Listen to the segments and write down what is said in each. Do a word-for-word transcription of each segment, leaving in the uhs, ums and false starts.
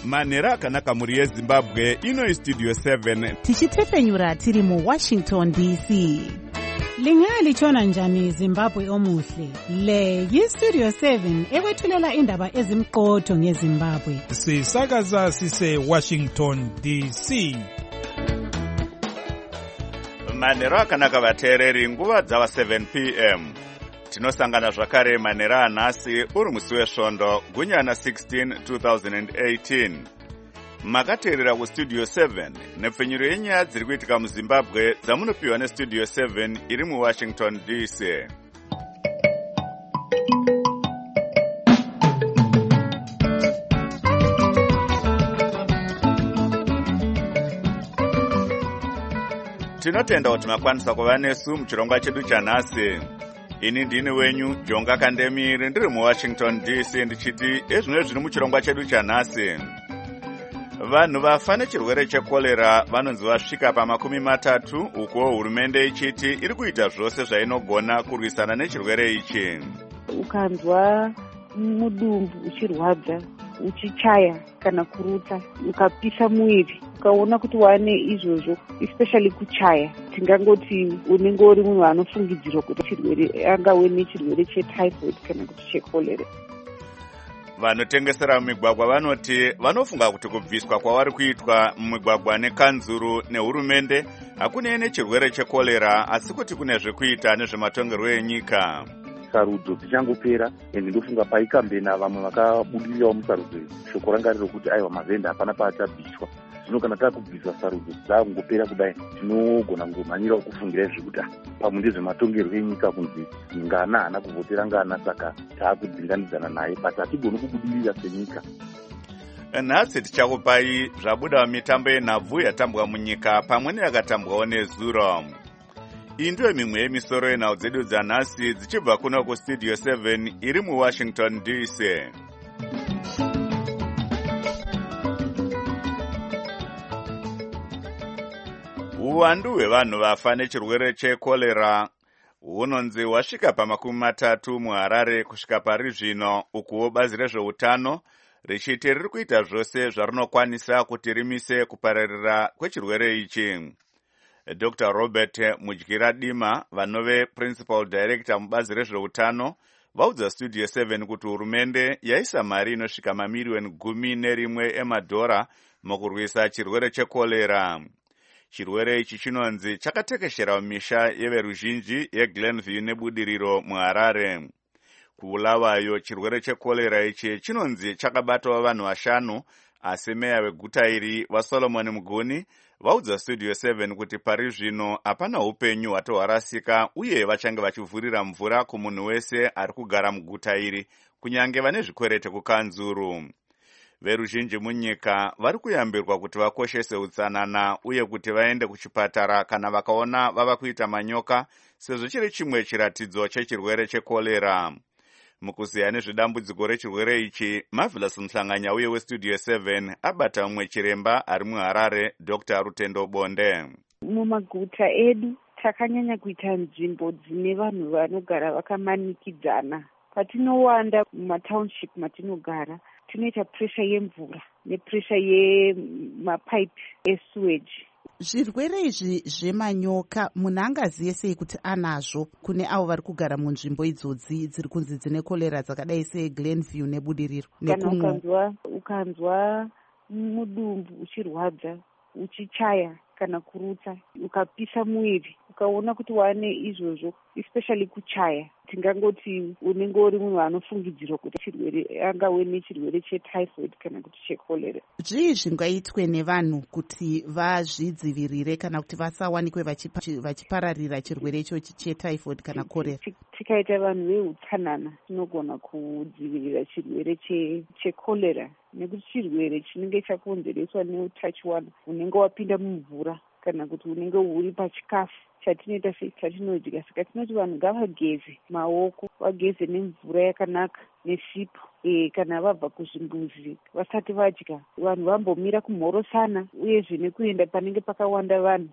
manhero akanaka muri yezimbabwe. Ino Studio seven tichitefenyura tiri mu Washington D C. Lingalitshona njani Zimbabwe omuhle? Le yi-Studio seven ekwethulela indaba ezimqotho ngeZimbabwe. Sisakaza sise Washington D C. manhero akanaka vateereri, nguva dzava seven p m tinosangana zvakare manhero anhasi uri musi wesvondo gunyana sixteen two thousand eighteen. Makateerera kustudio seven nepfenyuro yenyaya dziri kuitika muZimbabwe dzamunopiwa nestudio seven iri muWashington D C. Tinotenda kuti makwanisa kuva nesu muchirongwa chedu chanhasi. Ini ndini wenyu Jonga Kandemiri, ndiri muWashington D C, ndichiti ezvino zviri muchirongwa chedu chanhasi. Vanhu vafa nechirwere chekorera vanonzi vasvika pamakumi matatu, uko hurumende ichiti iri kuita zvose zvainogona kurwisana nechirwere ichi. Ukanzwa mudumbu uchirwadza, uchichaya kana kurutsa, ukapisa mwiri, ukaona kuti wane izvozvo, especially kuchaya, tingangoti unenge uri munhu anofungidzirwa kuti chirwere angave nechirwere chetyphoid kana kuti chekorera. Vanotengesera mumigwagwa vanoti vanofunga kuti kubviswa kwavari kuitwa mumigwagwa nekanzuru nehurumende hakunei nechirwere chekorera, asi kuti kune zvekuita nezvematongerwo enyika. Sarudzo dzichangopera ende ndofunga paikambena vamwe vakabudirirawo musarudzo. Shoko ranga riri rokuti aiwa mavhenda hapana paachabviswa. Zvino kana taakubviswa sarudzo dzaakungopera kudai, tinogona kungomhanyirawo kufungira zvekuti pamwe ndezvematongerwo enyika kunzi ngana haana kuvhotera ngana, saka taakudzinganidzana naye, but hatigoni kubudirira senyika. Nhasi tichakupai zvabuda mitambo yenhabvu yatambwa munyika pamwe neyakatambwawo nezuro. Iyi ndiyo mimwe yemisoro yenhau dzedu dzanhasi dzichibva kuno kustudio seven iri muWashington D C. Uwandu hwevanhu vafa nechirwere chekorera hunonzi wasvika pamakumi matatu muHarare kusvika pari zvino, ukuwo bazi rezveutano richiti riri kuita zvose zvarinokwanisa kuti rimise kupararira kwechirwere ichi. Doctor Robert Mudyiradima, vanove Principal Director mubazi rezveutano, vaudza Studio seven kuti hurumende yaisa mari inosvika mamiliyoni gumi nerimwe emadhora mukurwisa chirwere chekorera. Chirwere ichi chinonzi chakatekeshera mumisha yeveruzhinji yeGlenview nebudiriro muHarare. Kuulawayo chirwere chekorera ichi chinonzi chakabatawo vanhu vashanu, asi meya weguta iri vaSolomon Muguni vaudza Studio seven kuti pari zvino hapana upenyu hwatohwarasika uye vachange vachivhurira mvura kumunhu wese ari kugara muguta iri, kunyange vane zvikwereti kukanzuru. Veruzhinji munyika vari kuyambirwa kuti vakoshese utsanana uye kuti vaende kuchipatara kana vakaona vava kuita manyoka, sezvo chiri chimwe chiratidzo chechirwere chekorera. Mukuziya nezvedambudziko rechirwere ichi, Marvelous Mhlanganya uye weStudio seven abata umwe chiremba ari muHarare, Doctor Rutendo Bonde. Mumaguta edu takanyanya kuita nzvimbo dzine vanhu vanogara vakamanikidzana. Patinowanda mumatownship matinogara, tinoita pressure yemvura nepressure yemapipe esewage. Zvirwere izvi zvemanyoka munhu angaziye sei kuti anazvo kune avo vari kugara munzvimbo idzodzi dziri kunzi dzine korera dzakadai seGlenview nebudiriro? Kana ukanzwa, ukanzwa mudumbu uchirwadza, uchichaya kana kurutsa, ukapisa mwiri, ukaona kuti wane izvozvo, especially kuchaya, tingangoti unenge uri munhu anofungidzirwa kuti chirwere angave nechirwere chetyphoid kana kuti chekorera. Zvii zvingaitwe nevanhu kuti vazvidzivirire kana kuti vasawanikwe vachipararira chirwere ichochi chetyphoid kana korera? Tikaita vanhu veutsanana tinogona kudzivirira chirwere chekorera, nekuti chirwere chinenge chakonzereswa neutachiwana unenge wapinda mumvura kana kuti unenge uri pachikafu chatinoita chatinodya. Saka tinoti vanhu ngavageze maoko, vageze nemvura yakanaka nesipo. E, kana vabva kuzvimbuzi vasati vadya, vanhu vambomira kumhorosana uyezve nekuenda panenge pakawanda vanhu.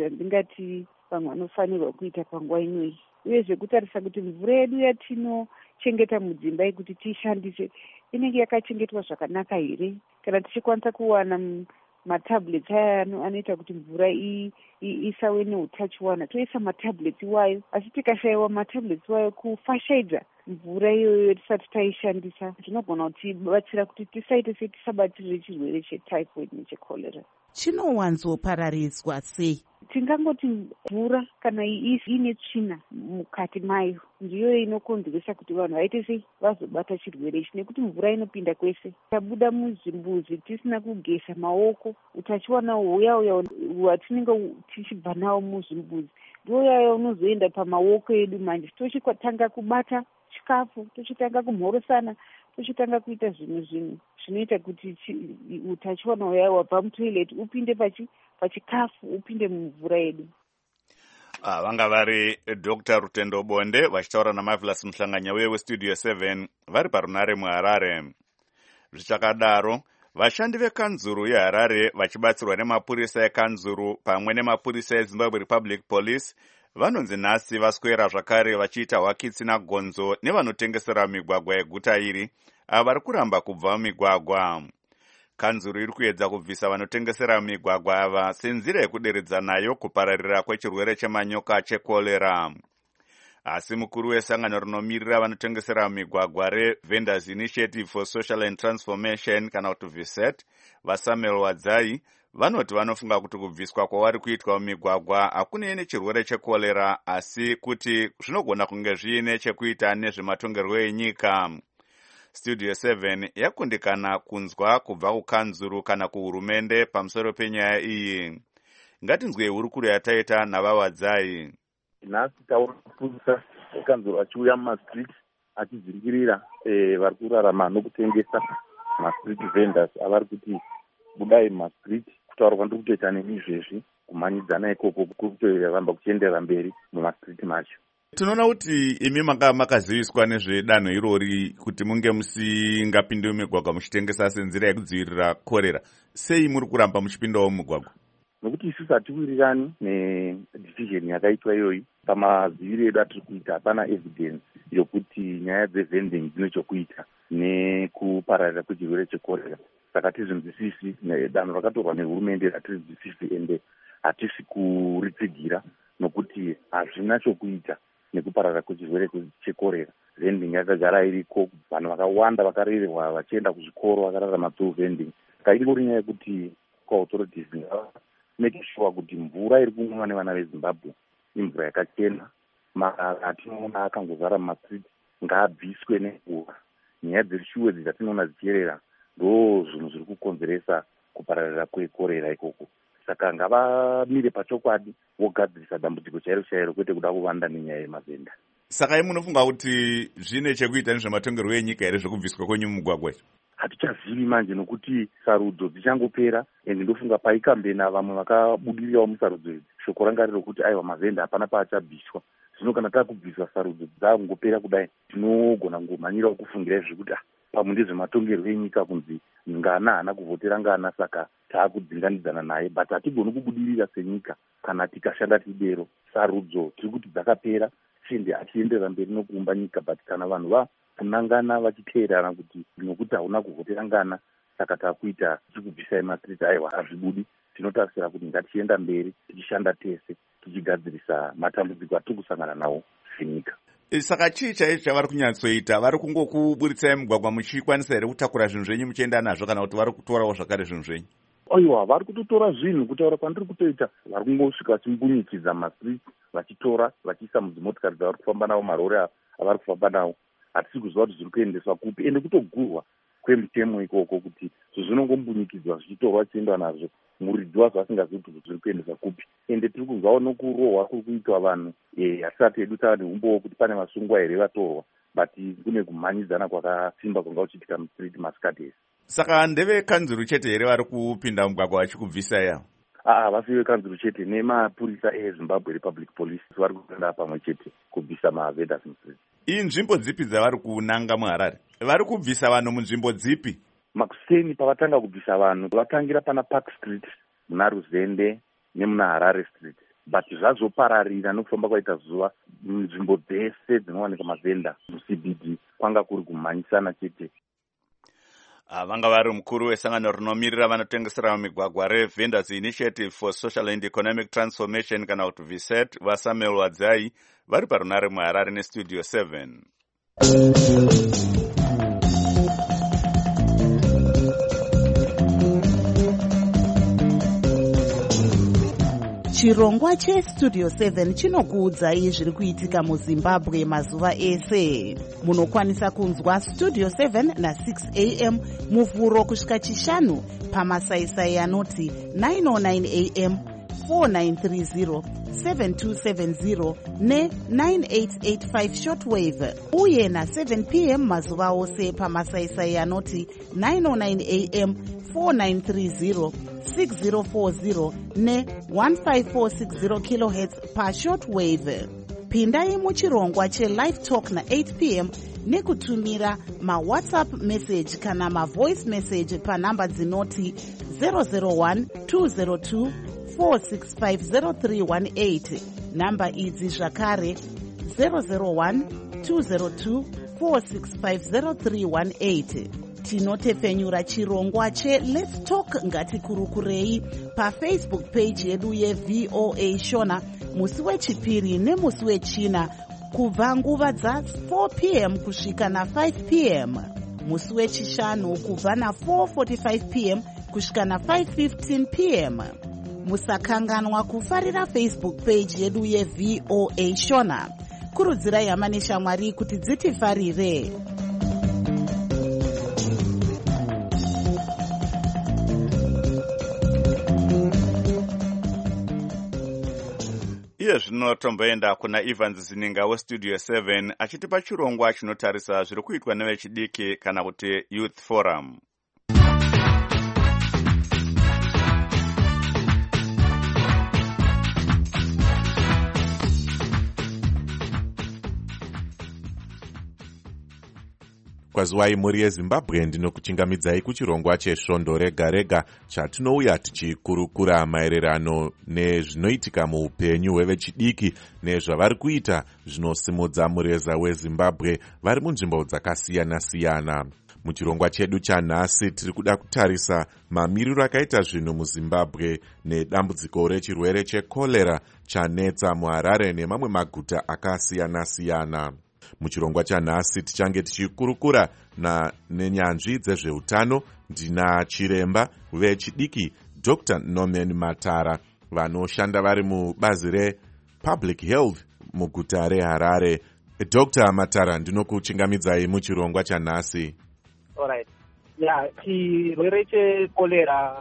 Ndozvandingati vanhu vanofanirwa kuita panguva inoyi. Uyezve kutarisa kuti mvura yedu yatino tichichengeta mudzimba yekuti tiishandise inenge yakachengetwa zvakanaka here, kana tichikwanisa kuwana matablets aya anoita kuti mvura isave neutachiwana toisa matablets iwayo. Asi tikashayiwa matablets iwayo kufashaidza mvura iyoyo tisati taishandisa zvinogona kutibatsira kuti tisaite setisabatirire chirwere chetyphoid nechecholera. Chinowanzopararidzwa sei? Tingangoti mvura kana ine tsvina mukati mayo ndiyo inokonzeresa kuti vanhu vaite sei vazobata chirwere ichi, nekuti mvura inopinda kwese. Tabuda muzvimbuzi tisina kugeza maoko, utachiwana huya uya hwatinenge tichibva nawo muzvimbuzi ndiwo uya unozoenda pamaoko edu. Manje tochitanga kubata chikafu, tochitanga kumhorosana, tochitanga kuita zvinhu zvinhu zvinoita kuti utachiwana uya wabva mutoilet upinde pachi pachikafu upinde mumvura yedu. Ah, vanga vari Doctor Rutendo Bonde vachitaura naMarvelous Muhlanganya weStudio seven vari parunare muHarare. Zvichakadaro, vashandi vekanzuru yeHarare vachibatsirwa nemapurisa ekanzuru pamwe nemapurisa eZimbabwe Republic Police vanonzi nhasi vaswera zvakare vachiita hwakitsina gonzo nevanotengesera migwagwa yeguta iri ava vari kuramba kubva migwagwa. Kanzuru iri kuedza kubvisa vanotengesera migwagwa ava senzira yekuderedza nayo kupararira kwechirwere chemanyoka chekolera. Asi mukuru wesangano rinomirira vanotengesera migwagwa reVendors Initiative for Social and Transformation kana kuti VISET vaSamuel Wadzai vanoti vanofunga kuti kubviswa kwavari kuitwa mumigwagwa hakunei nechirwere chekolera asi kuti zvinogona kunge zviine chekuita nezvematongerwo enyika. Studio seven yakundikana kunzwa kubva kukanzuru kana kuhurumende pamusoro penyaya iyi. Ngatinzwe hurukuro yataita navaWadzai. Nhasi taona mapurisa ekanzuru achiuya mumastreet achidzingirira vari kurarama nokutengesa mastreet vendors avari kuti budai mumastreet. Kutaura kwandiri kutoita nemi izvezvi kumhanyidzana ikoko kuri kutoramba kuchiendera mberi mumastreet macho. Tinoona kuti imi manga makaziviswa nezvedanho irori kuti munge musingapinde mumigwagwa muchitengesa senzira yekudzivirira korera. Sei muri kuramba muchipindawo mumigwagwa? Nokuti isusu hatiwirirani nedecision yakaitwa iyoyi. Pamaziviro edu atiri kuita hapana evidence yokuti nyaya dzevending dzine chokuita nekupararira kwechirwere chekorera. Saka hatizvinzwisisi danho rakatorwa nehurumende hatizvinzwisisi ende hatisi kuritsigira nokuti hazvina chokuita nekupararira kwechirwere chekorera. Vending yakagara iriko, vanhu vakawanda vakarererwa vachienda kuzvikoro vakararama through vending. Saka ingori nyaya yekuti authorities make sure kuti mvura iri kumwiwa nevana veZimbabwe imvura yakachena. Marara atinoona akangozara mumastreet ngaabviswe nenguva. Nyaya dzeshuwe dzatinoona dzichierera ndo zvinhu zviri kukonzeresa kupararira kwekorera ikoko. Saka ngavamire pachokwadi vogadzirisa dambudziko chairo chairo kwete kuda kuvanda nenyaya yemavenda. Saka munofunga kuti zvine chekuita nezvematongerwo enyika here zvekubviswa kwenyu mumugwagwa? Hatichazivi manje nokuti sarudzo dzichangopera ende ndofunga paikambena vamwe vakabudirirawo musarudzo idzi. Shoko ranga riri rokuti aiwa mavenda hapana paachabviswa. Zvino kana takubviswa sarudzo dzakungopera kudai tinogona kungomhanyirawo kufungira zvekuti pamwe ndezvematongerwo enyika kunzi ngana haana kuvhotera ngana saka taakudzinganidzana naye, but hatigoni kubudirira senyika kana tikashanda tidero. Sarudzo tiri kuti dzakapera chende achienderera mberi nokuumba nyika, but kana vanhu vakunangana vachiteerana kuti nokuti hauna kuvhotera ngana saka taakuita tichikubvisai mastreet aiwa hazvibudi. Tinotarisira kuti ngatichienda mberi tichishanda tese tichigadzirisa matambudziko atiri kusangana nawo senyika. Saka chii chaicho chavari kunyatsoita? Vari kungokuburitsai mugwagwa muchikwanisa here kutakura zvinhu zvenyu muchienda nazvo kana kuti vari kutorawo zvakare zvinhu zvenyu? Aiwa, vari kutotora zvinhu. Kutaura kwandiri kutoita vari kungosvika vachimbunyikiza mastreet vachitora vachiisa mudzimotikari dzavari kufamba nawo, marori avari kufamba nawo. Hatisi kuziva kuti zviri kuendeswa kupi ende kutogurwa kwemutemo ikoko kuti zvinongombunyikidzwa zvichitorwa chiendwa nazvo. Muridzi wazvo asingazivi kuti zviri kuendeswa kupi. Ende tiri kunzwawo nokurohwa kuri kuitwa vanhu. Hatisati hedu tava neumbowo kuti pane vasungwa here vatorwa, but kune kumhanyidzana kwakasimba kwanga kuchiitika mustreet masikati ese. Saka ndeve kanzuru chete here vari kupinda mugwagwa vachikubvisa yavo? Aa, vasi vekanzuru chete nemapurisa eZimbabwe Republic Police vari kuenda pamwe chete kubvisa mavendors mustreet. Iyi nzvimbo dzipi dzavari kunanga muHarare? Vari kubvisa vanhu munzvimbo dzipi? Makuseni pavatanga kubvisa vanhu vatangira pana Park Street muna Ruzende nemuna Harare Street, but zvazopararira nokufamba kwaita zuva nzvimbo dzese dzinowanika mavenda muC B D kwanga kuri kumhanyisana chete. Vanga vari mukuru wesangano rinomirira vanotengesera mumigwagwa reVendors Initiative for Social and Economic Transformation kana kuti V S E T vaSamuel Wadzai vari parunare muHarare nestudio seven. Chirongwa chestudio seven chinokuudzai zviri kuitika muZimbabwe mazuva ese. Munokwanisa kunzwa studio seven na six a m muvhuro kusvika chishanu pamasaisai anoti nine oh nine a m, four nine three zero, seven two seven zero ne nine eight eight five shortwave, uye na seven p m mazuva ose pamasaisai anoti nine oh nine a m, four nine three zero, six zero four zero ne one five four six zero kilohertz pa shortwave. Pindai muchirongwa che-live talk na eight p m nekutumira ma-WhatsApp message kana ma-voice message pa namba dzinoti zero zero one two zero two four six five zero three one eight. Namba idzi zvakare zero zero one two zero two four six five zero three one eight. Tinotefenyura chirongwa che Let's Talk Ngatikurukurei pa Facebook page yedu ye V O A Shona musi wechipiri nemusi wechina kubva nguva dza four p m kusvika na five p m, musi wechishanu kubva na four forty-five p m kusvika na five fifteen p m. Musakanganwa kufarira Facebook page yedu ye V O A Shona. Kurudzirai hama neshamwari kuti dzitifarire. Iye zvino tomboenda kuna Evans Zininga westudio seven achitipa chirongwa chinotarisa zviri kuitwa nevechidiki kana kuti Youth Forum. Kwaziwai muri yeZimbabwe, ndinokuchingamidzai kuchirongwa chesvondo rega rega chatinouya tichikurukura maererano nezvinoitika muupenyu hwevechidiki nezvavari kuita zvinosimudza mureza weZimbabwe vari munzvimbo dzakasiyana siyana. Muchirongwa chedu chanhasi tiri kuda kutarisa mamiriro akaita zvinhu muZimbabwe nedambudziko rechirwere chekolera chanetsa muHarare nemamwe maguta akasiyana siyana. Muchirongwa chanhasi tichange tichikurukura na nenyanzvi dzezveutano. Ndina chiremba vechidiki Doctor Norman Matara vanoshanda vari mubazi rePublic Health muguta reHarare. Doctor Matara, ndinokuchingamidzai muchirongwa chanhasi. Alright. Yeah, chirwere chekolera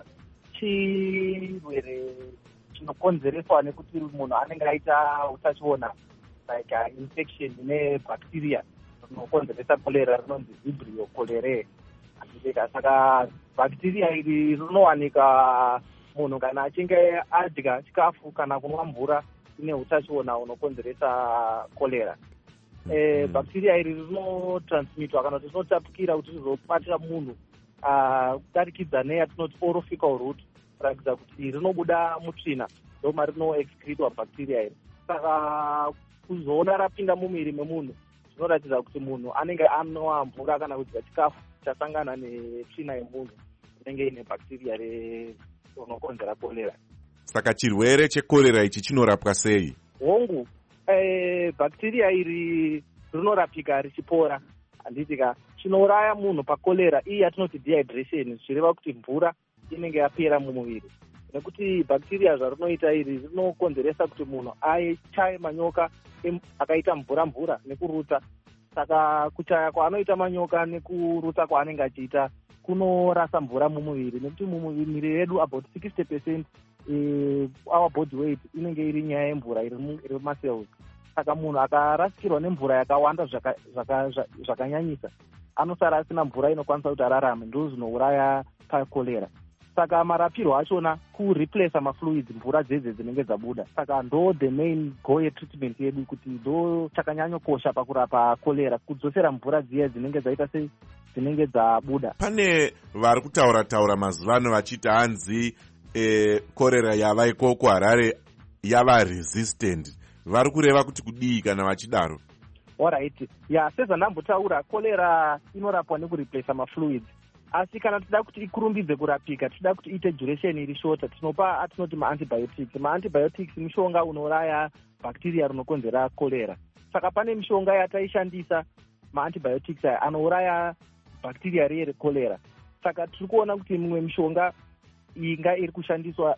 chirwere chinokonzereswa nekuti munhu anenge aita utachiona like uh, infection ine bacteria rinokonzeresa kolera rinonzi Vibrio cholerae. Saka bacteria iri rinowanika munhu kana achinge adya chikafu kana kunwa mvura ine utachiona unokonzeresa kolera. Eh, bacteria iri rinotransmitwa kana kuti rinotapukira kuti rizobatira munhu kudarikidza neyatinoti oral fecal route, kuratidza kuti rinobuda mutsvina ndoma rinoexcretwa bacteria iri. Saka kuzoona rapinda mumiri memunhu zvinoratidza kuti munhu anenge anwa mvura kana kudya chikafu chasangana netsvina yemunhu inenge ine bacteria rinokonzera kolera. Saka chirwere chekolera ichi chinorapwa sei? Hongu, eh, bacteria iri rinorapika richipora. Handitika chinouraya munhu pakolera iyi yatinoti dehydration, zvireva kuti mvura inenge yapera mumuviri. Nekuti bacteria zvarinoita iri rinokonzeresa kuti munhu achaye manyoka akaita mvura mvura nekuruta. Saka kuchaya kwaanoita manyoka nekuruta kwaanenge achiita kunorasa mvura mumuviri, nekuti mumuviri yedu about sixty percent uh, our body weight inenge iri nyaya yemvura iri mumacells. Saka munhu akarasikirwa nemvura yakawanda zvakanyanyisa anosara asina mvura inokwanisa kuti ararame, ndo zvinouraya pakolera. Saka marapirwo achona kureplace mafluids, mvura dzedze dzinenge dzabuda. Saka ndo the main goal yetreatment yedu, kuti ndo chakanyanyokosha pakurapa kolera, kudzosera mvura dziya dzinenge dzaita sei dzinenge dzabuda. Pane vari kutaura taura mazuvano vachiti hanzi e, korera yava ikoko Harare yava resistant. Vari kureva kuti kudii kana vachidaro? Alright, ya sezvandambotaura, kolera inorapwa nekureplace mafluids. Asi kana tida kuti ikurumbidze kurapika, tida kuti ite duration iri shorter, tinopa atinoti ma-antibiotics. Ma-antibiotics mishonga unouraya bacteria rinokonzera kolera. Saka pane mishonga yataishandisa ma-antibiotics aya anouraya bacteria reye kolera. Saka tiri kuona kuti mimwe mishonga inga iri kushandiswa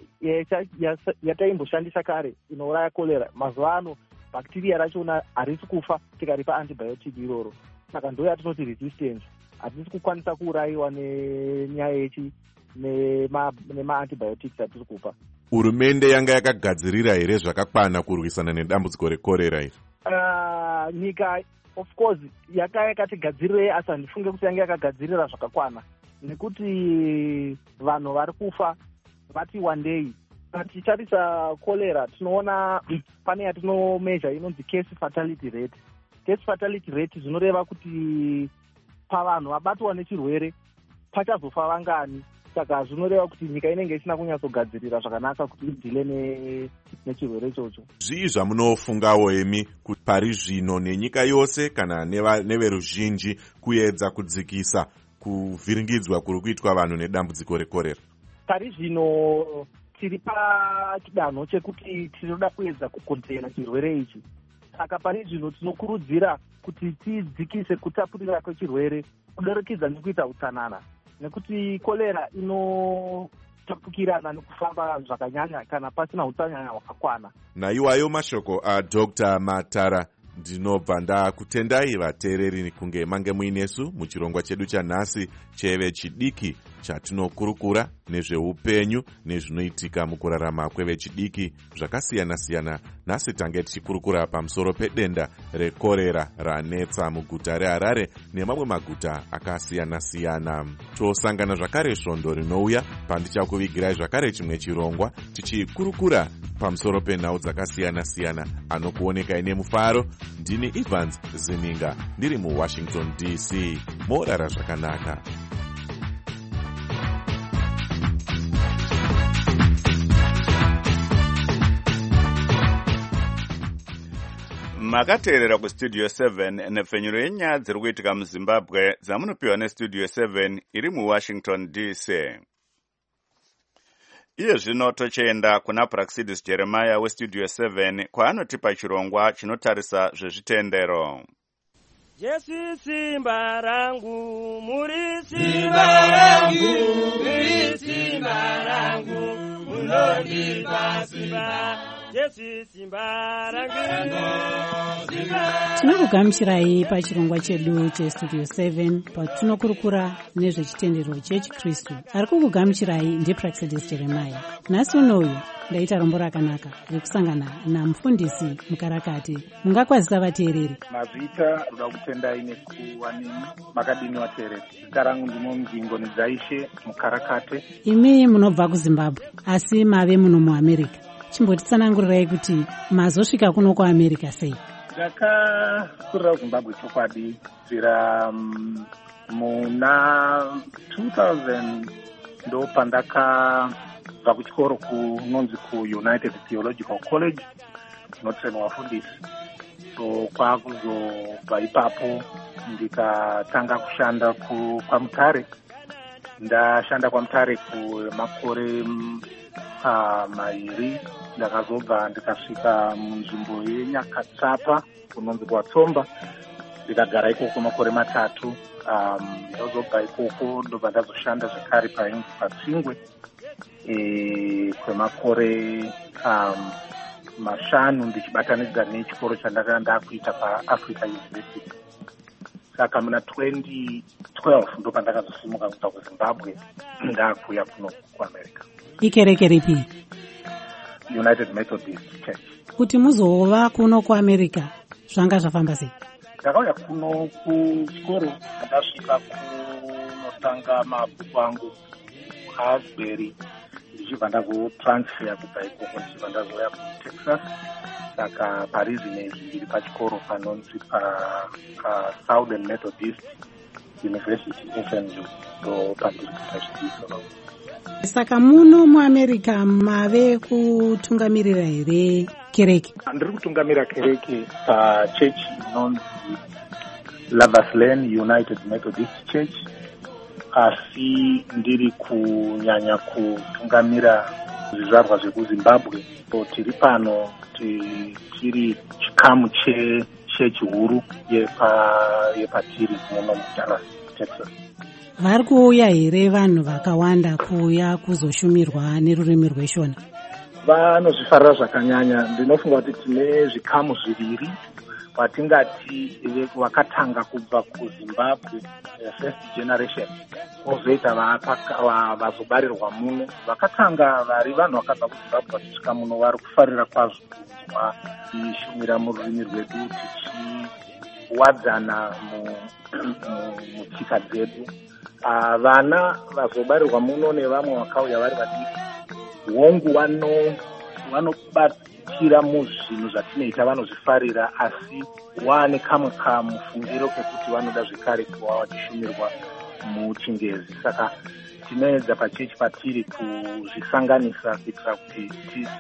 yataimboshandisa kare inouraya kolera, mazuva ano bacteria rachona harisi kufa tikaripa antibiotic iroro. Saka ndo yatinoti resistance. Hatisi kukwanisa kuurayiwa nenyaya yechi nema-antibiotics atiri kupa. Hurumende yanga yakagadzirira here zvakakwana kurwisana nedambudziko rekorera iri? Uh, nyika of course yaka yakatigadzirira, asi handifunge kuti yanga yakagadzirira zvakakwana, nekuti vanhu vari kufa vati one day. Tichitarisa kolera tinoona pane yatinomeasure inonzi case fatality rate. Case fatality rate zvinoreva kuti pavanhu vabatwa nechirwere pachazofa vangani. Saka zvinoreva kuti nyika inenge isina kunyatsogadzirira zvakanaka kuti idhile nechirwere ichocho. Zvii zvamunofungawo emi kuti pari zvino nenyika yose kana neveruzhinji kuedza kudzikisa kuvhiringidzwa kuri kuitwa vanhu nedambudziko rekorera? Pari zvino tiri pachidanho chekuti tinoda kuedza kukontena chirwere ichi. Saka pari zvino tinokurudzira kuti tidzikise kutapurira kwechirwere kudarikidza nekuita utsanana, nekuti kolera inotapukirana nekufamba zvakanyanya kana pasina utsanana hwakakwana. Naiwayo mashoko aDr Matara, ndinobva ndakutendai vateereri kunge mange muinesu muchirongwa chedu chanhasi cheve chidiki chatinokurukura nezveupenyu nezvinoitika mukurarama kwevechidiki zvakasiyana-siyana. Nhasi tange tichikurukura pamusoro pedenda rekorera ranetsa muguta reHarare nemamwe maguta akasiyana-siyana. Tosangana zvakare svondo rinouya pandichakuvigirai zvakare chimwe chirongwa tichikurukura pamusoro penhau dzakasiyana-siyana. Anokuonekai nemufaro, ndini Evans Zininga ndiri muWashington D C. Morara zvakanaka. Makateerera kustudio seven nepfenyuro yenyaya dziri kuitika muZimbabwe dzamunopiwa nestudio seven iri muWashington D C. Iye zvino tochienda kuna Praxidis Jeremiah westudio seven kwaanotipa chirongwa chinotarisa zvezvitendero. Jesu simba rangu, muri simba rangu, muri simba rangu, munondipa simba. Tinokugamuchirai pachirongwa chedu chestudio seven patinokurukura nezvechitendero chechiKristu. Ari kukugamuchirai ndiPraxidis Jeremiah. Nhasi unoyu ndaita rombo rakanaka rekusangana namufundisi mukarakati. Mungakwazisa vateereri? Mazita ruda kutendai nekuwanini makadini vateereri. Zita rangu ndimo Mzingo Nidzaishe mukarakate. Imi munobva kuZimbabwe asi mave muno muAmerica. Chimbotitsanangurirai kuti mazosvika kuno kuAmerica sei? Ndakakurira kuZimbabwe chokwadi kubvira muna two thousand ndo pandakabva kuchikoro kunonzi kuUnited Theological College kunotrainwa vafundisi. So kwakuzobva ipapo ndikatanga kushanda kwaMutare. Ndashanda kwaMutare kwemakore Uh, mairi. Ndakazobva ndikasvika munzvimbo yeNyakatsapa kunonzi kwaTsomba, ndikagara ikoko makore matatu. Um, ndozobva ikoko ndobva ndazoshanda zvekare painzi paTsingwe e, kwemakore um, mashanu ndichibatanidza nechikoro chandakanga ndakuita paAfrica University. Saka muna twenty twelve ndo pandakazosimuka kubva kuZimbabwe ndakuya kuno kuAmerica. Ikereke ripi? United Methodist Church. Kuti muzova kuno kuAmerica zvanga zvafamba sei? Ndakauya kuno kuchikoro ndasvika kunotanga mabhuku angu kuAsbury ndichibva ndazotransfer kubva ikoko ndichibva ndazoya kuTexas. Saka parizvinezvi ndiri pachikoro panonzi paSouthern Methodist University S M U ndo pandiri kuita zvidzidzo. Saka muno muAmerica mave kutungamirira here kereke? Ndiri kutungamira kereke pachechi inonzi Lovers Lane United Methodist Church, asi ndiri kunyanya kutungamira zvizvarwa zvekuZimbabwe. Tiri pano tiri chikamu chechechi huru yepatiri muno muDallas, Texas. Vari kuuya here vanhu vakawanda kuuya kuzoshumirwa nerurimi rweshona? Vanozvifarira zvakanyanya. Ndinofunga kuti tine zvikamu zviviri watingati vakatanga kubva kuZimbabwe, first generation, kozoita vazobarirwa muno. Vakatanga vari vanhu vakabva kuZimbabwe vachisvika muno vari kufarira kwazvo kunzwa tichishumira mururimi rwedu, tichiwadzana mutsika dzedu. Vana vazobarirwa muno nevamwe vakauya vari vadiki, hongu vanobatira muzvinhu zvatinoita, vanozvifarira, asi wane kamwe kamufungiro kekuti vanoda zvekare kuva vachishumirwa muchingezi. Saka tinoedza pachechi patiri kuzvisanganisa kuitira kuti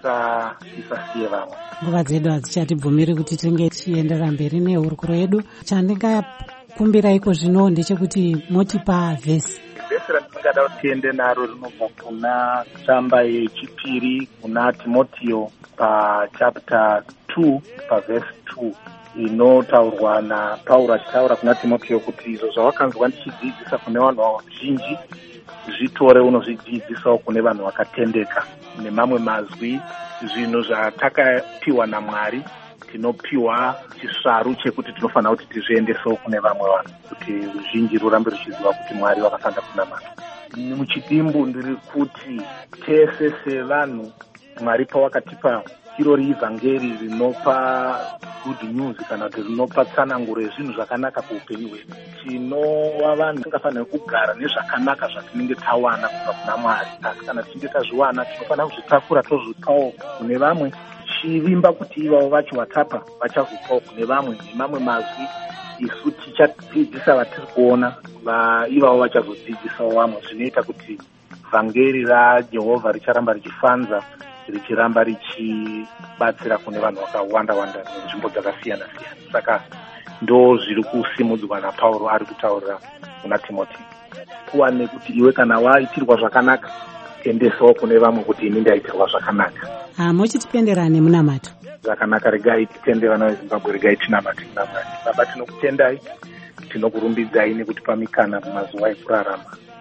tisasiye vamwe. Nguva dzedu hadzichatibvumiri kuti tinge tichiendera mberi nehurukuro yedu. Chandingakumbiraiko zvino ndechekuti motipa vhesi. Vhesi randingada kuti tiende naro rinobva kuna tsamba yechipiri kuna Timoteo pachapter two pavhesi two, inotaurwa naPauro achitaura kuna Timoteo kuti izvo zvawakanzwa ndichidzidzisa kune vanhu vazhinji zvitore unozvidzidzisawo kune vanhu vakatendeka. Nemamwe mazwi, zvinhu zvatakapiwa naMwari tinopiwa chisvaru chekuti tinofanira kuti tizviendesewo kune vamwe vanhu, kuti ruzhinji rurambe ruchiziva kuti Mwari vakasanda kunamata. Muchidimbu ndiri kuti tese sevanhu Mwari pawakatipa irori ivhangeri rinopa good news kana kuti rinopa tsananguro yezvinhu zvakanaka kuupenyu hwedu, tinova vanhu tingafanira kugara nezvakanaka zvatinenge tawana kubva kuna Mwari. Asi kana tichinge tazviwana tinofanira kuzvitakura tozvipawo kune vamwe, chivimba kuti ivavo vacho vatapa vachazopawo kune vamwe. Nemamwe mazwi isu tichadzidzisa vatiri kuona, ivavo vachazodzidzisawo vamwe, zvinoita kuti vhangeri raJehovha richaramba richifanza, richiramba richibatsira kune vanhu vakawanda wanda nenzvimbo dzakasiyana siyana. Saka ndo zviri kusimudzwa naPauro ari kutaurira kuna Timothy. Kuwane kuti iwe kana waitirwa zvakanaka, endesawo kune vamwe kuti ini ndaitirwa zvakanaka. Ah, mochitipenderane munamato. Zvakanaka, regai titende vana veZimbabwe, regai tinamate kuna Mwari. Baba, tinokutendai, tinokurumbidzai nekutipa mikana mumazuva ekurarama.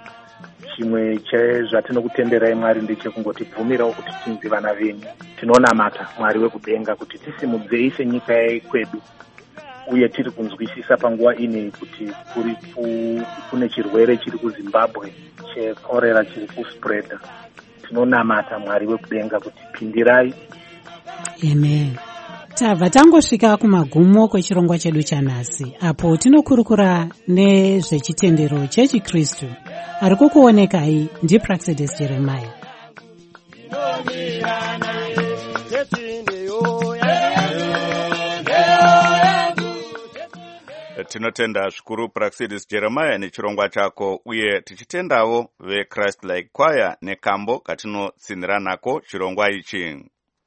Chimwe chezvatinokutenderai Mwari ndechekungotibvumirawo kuti tinzi vana venyu. Tinonamata Mwari wekudenga kuti tisimudzei senyika yekwedu, uye tiri kunzwisisa panguva ine kuti kuri kune chirwere chiri kuZimbabwe chekorera chiri kuspreada. Tinonamata Mwari wekudenga kuti pindirai. Amen. Tabva tangosvika kumagumo kwechirongwa chedu chanhasi, apo tinokurukura nezvechitendero chechiKristu. Ari kukuonekai ndiPraxedis Jeremiah. Tinotenda zvikuru Praxedis Jeremiah nechirongwa chako, uye tichitendawo veChrist Like Choir nekambo katinotsinira nako chirongwa ichi.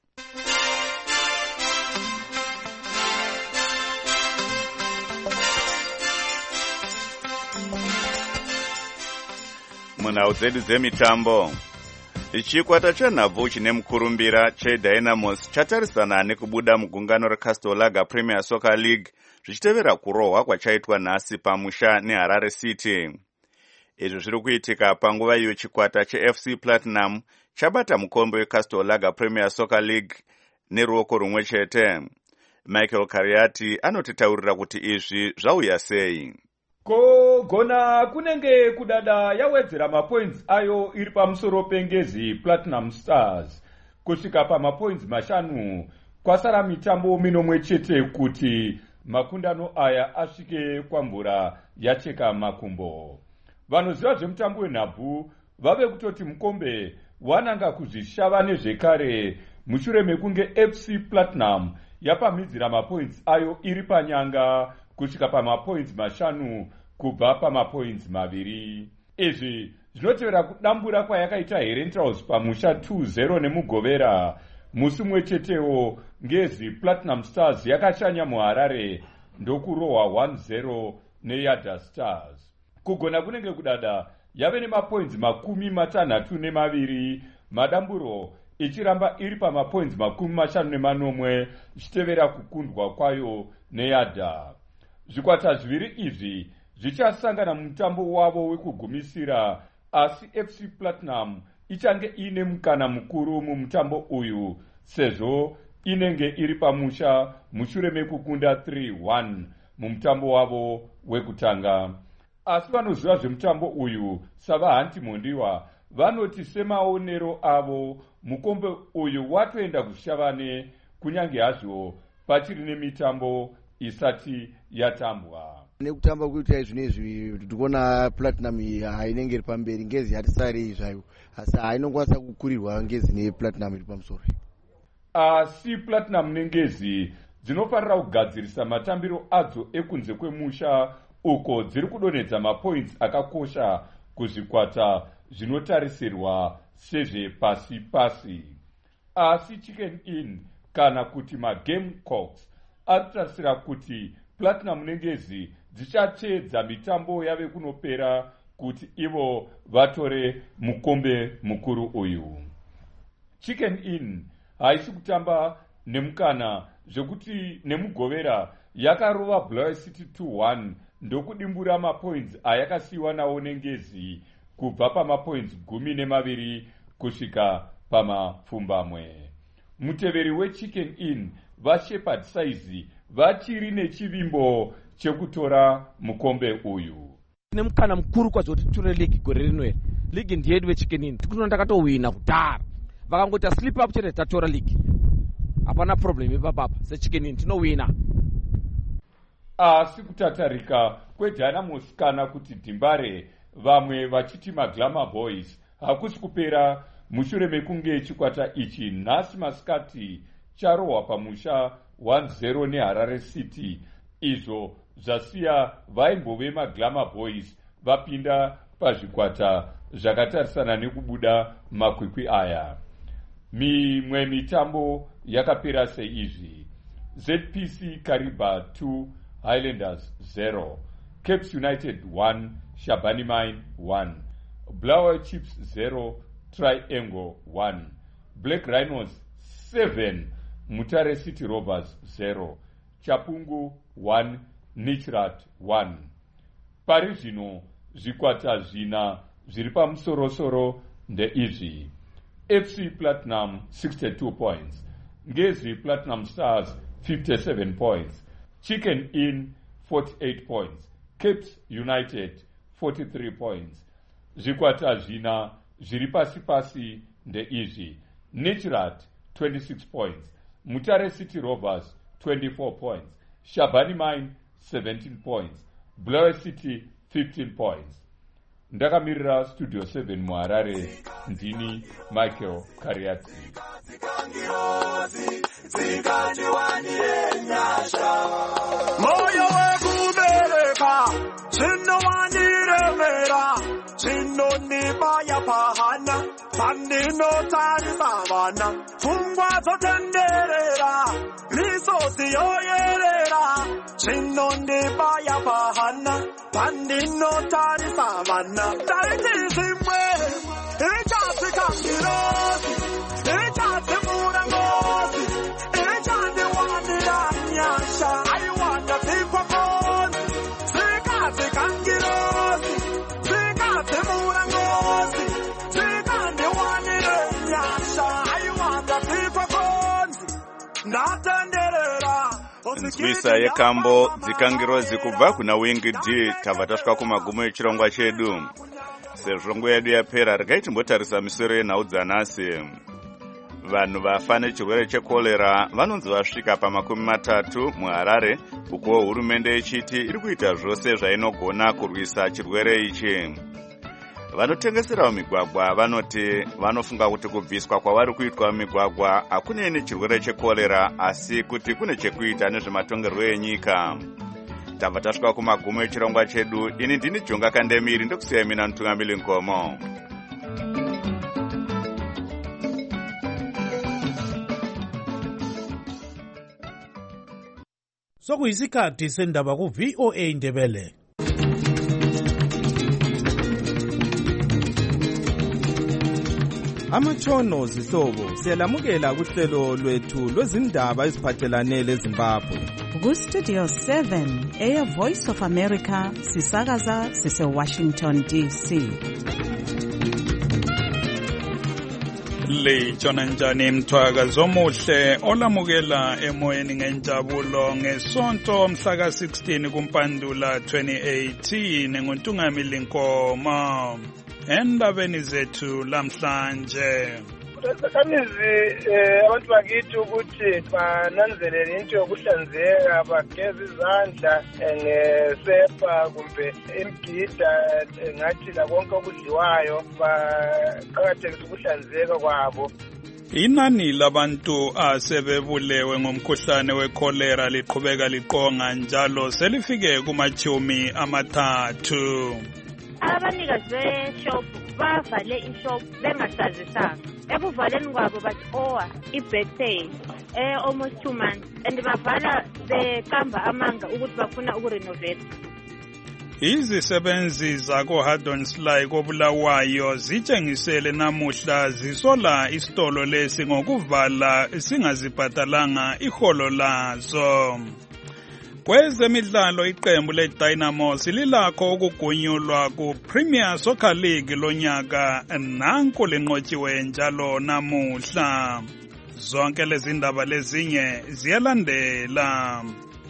Munhau dzedu dzemitambo, chikwata chenhabvu chine mukurumbira cheDynamos chatarisana nekubuda mugungano reCastle Lager Premier Soccer League zvichitevera kurohwa kwachaitwa nhasi pamusha neHarare City. Izvi zviri kuitika panguva iyo chikwata cheF C Platinum chabata mukombe weCastle Lager Premier Soccer League neruoko rumwe chete. Michael Kariati anotitaurira kuti izvi zvauya sei. Kogona kunenge kudada yawedzera mapoints ayo iri pamusoro pengezi Platinum Stars kusvika pamapoints mashanu, kwasara mitambo minomwe chete kuti makundano aya asvike kwamvura yacheka makumbo. Vanoziva zvemutambo wenhabvu vave kutoti mukombe wananga kuzvishava nezvekare mushure mekunge F C Platinum yapamhidzira mapoints ayo iri panyanga kusvika pamapoints mashanu kubva pamapoints maviri. Izvi zvinotevera kudambura kwayakaita Herentals pamusha two zero nemugovera musi mumwe chetewo ngezi Platinum Stars yakashanya muHarare ndokurohwa one zero neYada Stars. Kugona kunenge kudada yave nemapoints makumi matanhatu nemaviri, Madamburo ichiramba iri pamapoints makumi mashanu nemanomwe ichitevera kukundwa kwayo neYada. Zvikwata zviviri izvi zvichasangana mumutambo wavo wekugumisira, asi F C Platinum ichange ine mukana mukuru mumutambo uyu sezvo inenge iri pamusha mushure mekukunda three one mumutambo wavo wekutanga. Asi vanoziva zvemutambo uyu savaHanti Mondiwa vanoti semaonero avo mukombe uyu watoenda kushavane kunyange hazvo pachiri nemitambo isati yatambwa. Nekutamba kuita zvinezvi tikuona Platinum hainenge iri pamberi, ngezi hatisari zvayo, asi hainongwasa kukurirwa ngezi nePlatinum iri pamusoro. Asi Platinum nengezi dzinofanira kugadzirisa matambiro adzo ekunze kwemusha uko dziri kudonedza mapoints akakosha kuzvikwata zvinotarisirwa sezvepasi pasi. Asi Chicken Inn kana kuti maGamecocks arikutarisira kuti Platinum nengezi dzichateedza mitambo yave kunopera kuti ivo vatore mukombe mukuru uyu. Chicken Inn haisi kutamba nemukana zvekuti nemugovera yakarova Blair City two one ndokudimbura mapoints ayakasiyiwa nawo nengezi kubva pamapoints gumi nemaviri kusvika pamapfumbamwe. Muteveri weChicken Inn vaShepherd Size vachiri nechivimbo chekutora mukombe uyu. Tine mukana mukuru kwazvo kuti titore ligi gore rino iri. Ligi ndiyedu veChicken Inn. Tikuti takatowina kudhara. Vakangoti slip up chete tatora ligi. Hapana problem ipapapa. SeChicken Inn tinowina. Asi kutatarika kweDynamos kana kuti Dimbare vamwe vachiti maGlamour Boys hakusi kupera mushure mekunge chikwata ichi nhasi masikati charohwa pamusha one zero neHarare City, izvo zvasiya vaimbove maGlamour Boys vapinda pazvikwata zvakatarisana nekubuda makwikwi aya. Mimwe mitambo yakapera seizvi: Z P C Kariba two, Highlanders zero, Capes United one, Shabani Mine one, Blower Chips zero, Triangle one, Black Rhinos seven, Mutare City Rovers zero, Chapungu one, Nichrat one. Pari zvino zvikwata zvina zviri pamusorosoro ndeizvi: F C Platinum sixty-two points, Ngezi Platinum Stars fifty-seven points, Chicken Inn forty-eight points, Capes United forty-three points. Zvikwata zvina zviri pasi pasi ndeizvi: Nichrat twenty-six points, Mutare City Rovers twenty-four points, Shabani Mine seventeen points, Blower City fifteen points. Ndakamirira Studio seven muHarare, ndini Michael Kariati. Moyo wekubereka zvinowanyiremera, zvinondibaya pahana pandinotarisa vana, pfungwa dzotenderera, misozi yoyerera, zvinondibaya pahana pandinotarisa vana. Taiti zvimwe ichasikangirozi, ichasimura ngozi, ichandiwanira nyasha, aiwanda dzikwakoni, zikadzikangirozi, zikadzimura ngozi, zikandiwanire nyasha, aiwanda dzikwakoni, ndatenderera. Nzwisa yekambo dzikangirozi kubva kuna Wing D. Tabva tasvika kumagumo echirongwa chedu. Sezvo nguva yedu yapera, regai timbotarisa misoro yenhau dzanhasi. Vanhu vafa nechirwere chekorera vanonzi vasvika pamakumi matatu muHarare, uko hurumende ichiti iri kuita zvose zvainogona kurwisa chirwere ichi. Vanotengesera mumigwagwa vanoti vanofunga kuti kubviswa kwavari kuitwa mumigwagwa hakunei chirwere chekorera, asi kuti kune chekuita nezvematongerwo enyika. Tabva tasvika kumagumo echirongwa chedu. Ini ndini Jonga Kandemiri, ndokusiya mina Mutungamiri Nkomo. sokuyisikhathi sendaba ku-V O A Ndebele. Amatshono zihlobo siyalamukela kuhlelo lwethu lwezindaba eziphathelane leZimbabwe. Ku-Studio seven, Air Voice of America, sisakaza sise-Washington D C. Litshona njani mthwakazi omuhle olamukela emoyeni ngenjabulo ngesonto mhla ka sixteen kuMpandula twenty eighteen nguNtungamili Nkoma. Endabeni zethu lamhlanje Sakhamizi abantu bakithi ukuthi bananzelele into yokuhlanzeka, bageze izandla ngesepa kumbe imgida ngathi la konke okudliwayo baqakathekisa ukuhlanzeka kwabo. Inani labantu asebebulewe ngomkhuhlane wekholera liqhubeka liqonga njalo selifike kumachumi amathathu. Abanikazi beshop bavale ishop bengasazisanga. Ekuvaleni kwabo bathi owa i-birthday eh almost two months and bavala beqamba amanga ukuthi bafuna ukurenovate. Izisebenzi zako Haddonsley koBulawayo zitshengisele namuhla zisola isitolo lesi ngokuvala singazibhatalanga iholo lazo. Kwezemidlalo iqembu leDynamo sililakho ukugunyulwa ku-Premier Soccer League lonyaka nanku linqotshiwe njalo namuhla. Zonke lezi ndaba lezinye ziyalandela.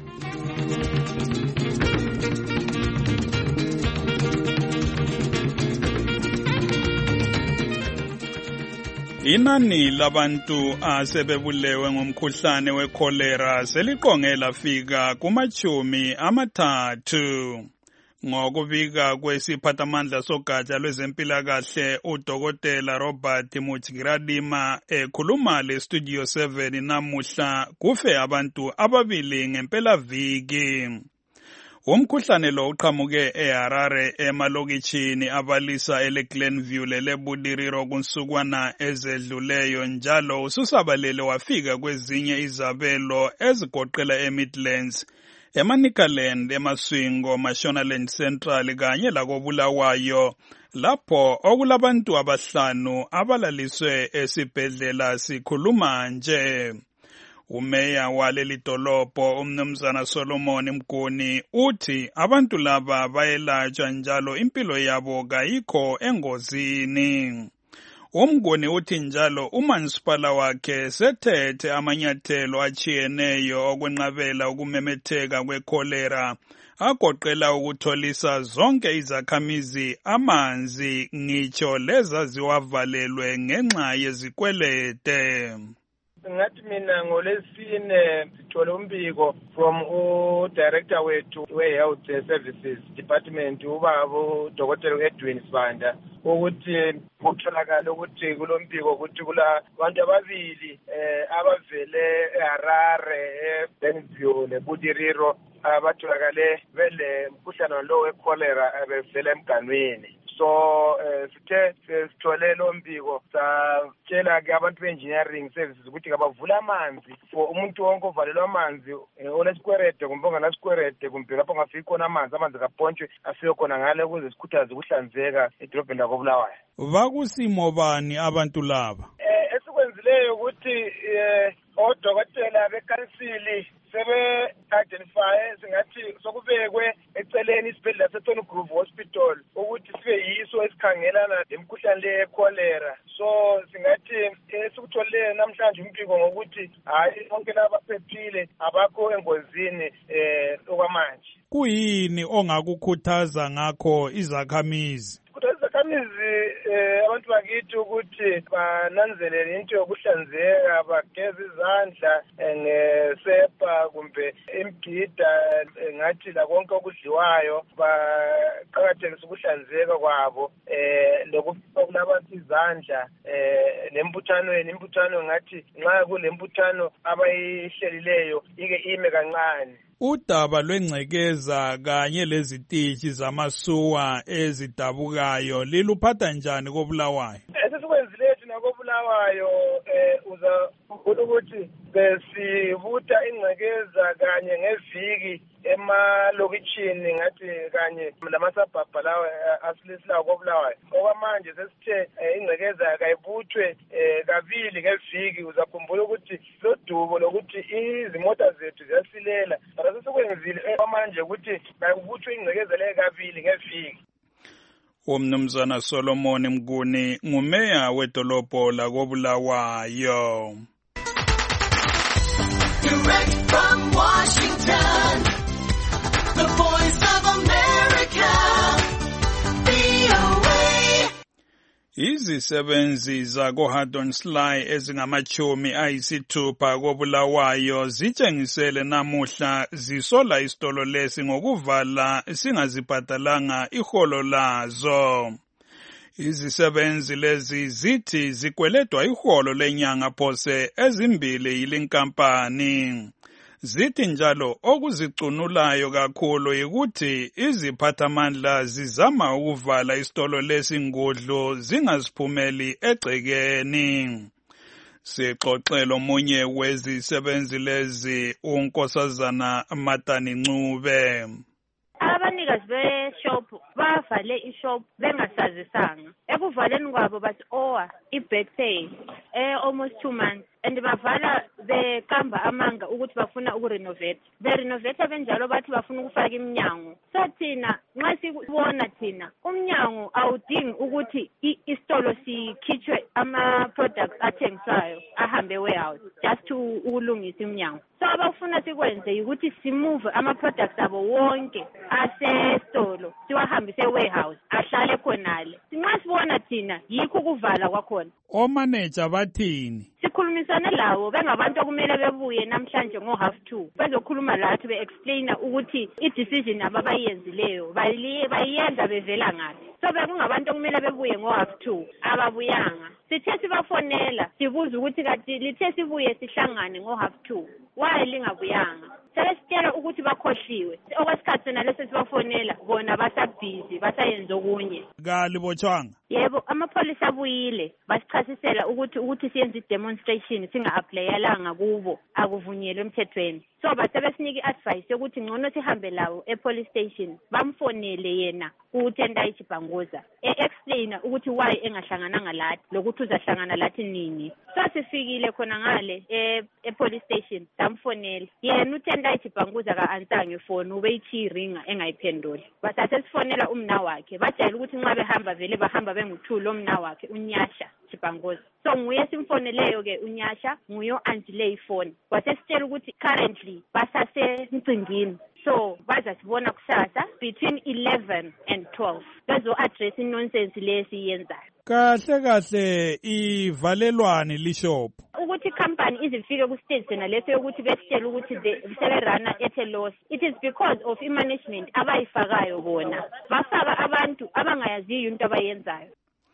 Inani labantu asebebulewe ngomkhuhlane wekholera seliqonge lafika kumachumi amathathu. Ngokubika kwesiphathamandla sogatsha lwezempilakahle uDokotela Robert Mutsigiradima ekhuluma leStudio seven namuhla kufe abantu ababili ngempelaviki. Umkhuhlane lo uqhamuke eHarare emalokitshini abalisa eleGlenview leleBudiriro kunsukwana ezedluleyo njalo ususabalele wafika kwezinye izabelo ezigoqela eMidlands, eManicaland, eMaswingo, Mashonaland Central kanye lakoBulawayo lapho okulabantu abahlanu abalaliswe esibhedlela sikhuluma nje. Umeya waleli dolobho umnumzana Solomon Mguni uthi abantu laba bayelatshwa njalo impilo yabo kayikho engozini. Umguni uthi njalo umansipala wakhe sethethe amanyathelo achiyeneyo okwenqabela ukumemetheka kwekholera agoqela ukutholisa zonke izakhamizi amanzi ngitsho lezaziwavalelwe ngenxa yezikwelede. Ngathi mina ngolesine sithole umbiko from u-director wethu we-health services department ubaba Dr. Edwin Sibanda ukuthi kutholakala ukuthi kulombiko ukuthi kula bantu ababili eh abavele eHarare eBenview neBudiriro abatholakale vele umkhuhlane lo wekholera abevela emganweni. So sithe sithole lo mbiko satshela ke abantu be-engineering services ukuthi kabavula amanzi for umuntu wonke ovalelwa amanzi onesikwerede kumbe onganasikwelede kumbe lapho ngafiki khona amanzi amanzi kapontshwe afike khona ngale ukuze sikhuthaze ukuhlanzeka edrobheni lakoBulawayo. Vakusimo bani abantu laba? Eh esikwenzileyo ukuthi odokotela bekansili sebe-identifye singathi sokubekwe eceleni isibhedlela seTony Groove Hospital ukuthi sibe yiso esikhangelana lemkhuhlane le ekholera. So singathi esikutholile namhlanje umbiko ngokuthi hayi bonke laba baphephile abakho engozini eh okwamanje. Kuyini ongakukhuthaza ngakho izakhamizi? Izakhamizi abantu bakithi ukuthi bananzelele into yokuhlanzeka, bageze izandla ngesepa kumbe imgida ngathi la konke okudliwayo baqakathekisa ukuhlanzeka kwabo lokulabantu izandla nembuthanweni. Imbuthano ngathi nxa kulembuthano abayihlelileyo ike ime kancane. Udaba lwengcekeza kanye lezitishi zamasuwa ezidabukayo liluphatha njani koBulawayo? Esikwenzile thina koBulawayo eh uza ukuthi besibuta ingcekeza kanye ngeviki emalokitshini ngathi kanye namasabhabha lawa asilisilayo kobulawayo. Okwamanje sesithe ingcekeza kayibuthwe kabili ngeviki. Uzakhumbula ukuthi lo dubo lokuthi izimota zethu ziyasilela mara sesikwenzile okwamanje ukuthi kayibuthwe ingcekeza leyo kabili ngeviki. Umnumzana Solomon Mguni ngumeya wedolobho lakobulawayo. Direct from Washington, the voice of America, V O A. Izisebenzi zakoHardon Sly ezingamachumi ayisithupha kobulawayo zitshengisele namuhla zisola isitolo lesi ngokuvala singazibhadalanga iholo lazo. Izisebenzi lezi zithi zikweledwa iholo lenyanga phose ezimbili yilinkampani. Zithi njalo okuzicunulayo kakhulu yikuthi iziphathamandla zizama ukuvala isitolo lesingudlu zingaziphumeli egcekeni. Sixoxela omunye wezisebenzi lezi uNkosazana Matani Ncube. Abanikazi beshop bavale ishop bengasazisanga. Ekuvaleni kwabo bathi owa ibirthday eh almost two months and bavala bekamba amanga ukuthi bafuna ukurenovate. Be renovate benjalo bathi bafuna ukufaka iminyango. So thina nxa sibona thina umnyango awudingi ukuthi isitolo sikhitshwe ama products athengisayo ahambe warehouse just to ukulungisa iminyango. So abafuna sikwenze ukuthi simove ama products abo wonke asesitolo siwahambise warehouse ahlale khonale. Sinxa sibona thina yikho kuvala kwakhona. O manager bathini? Sikhulumisane lawo bengabantu okumele bebuye namhlanje ngo half two. Bezokhuluma lathi be-explaina ukuthi i-decision ababayenzileyo bayiyenza bevela ngaphi. So bekungabantu okumele bebuye ngo half two ababuyanga. Sithe sibafonela sibuza ukuthi kanti lithe sibuye sihlangane ngo half two. Why lingabuyanga? Sesitshela ukuthi bakhohliwe. Okwesikhathi sona leso sibafonela bona basabhizi basayenza okunye. Kalibotshwanga. Yebo amapholisa abuyile basichasisela ukuthi ukuthi siyenze demonstration singa-applyalanga kubo akuvunyelwe emthethweni. So basebesinike advice ukuthi ngcono sihambe lawo e-police station bamfonele yena kuTendai Chiphanguza e-explaina ukuthi why engahlangananga lathi lokuthi uzahlangana lathi nini. So sifikile khona ngale e-police station damfonela yena uTendai Chiphanguza ka-ansanga ifoni ubeyithi ringa engayiphenduli. Basathe sifonela umna wakhe batshela ukuthi nxa behamba vele bahamba benguthulo umna wakhe uNyasha Chiphanguza. So nguye simfoneleyo ke uNyasha nguyo Angile ifoni. Wasesitshela ukuthi currently basase mcingini. So baza sibona kusasa between eleven and twelve. Bezo address nonsense lesi yenzayo. Kahle kahle ivalelwani lishop. Ukuthi company izifike ku stage sena leso ukuthi besitshela ukuthi seberana at a loss. It is because of i-management abayifakayo bona. Bafaka abantu abangayaziyo into abayenzayo.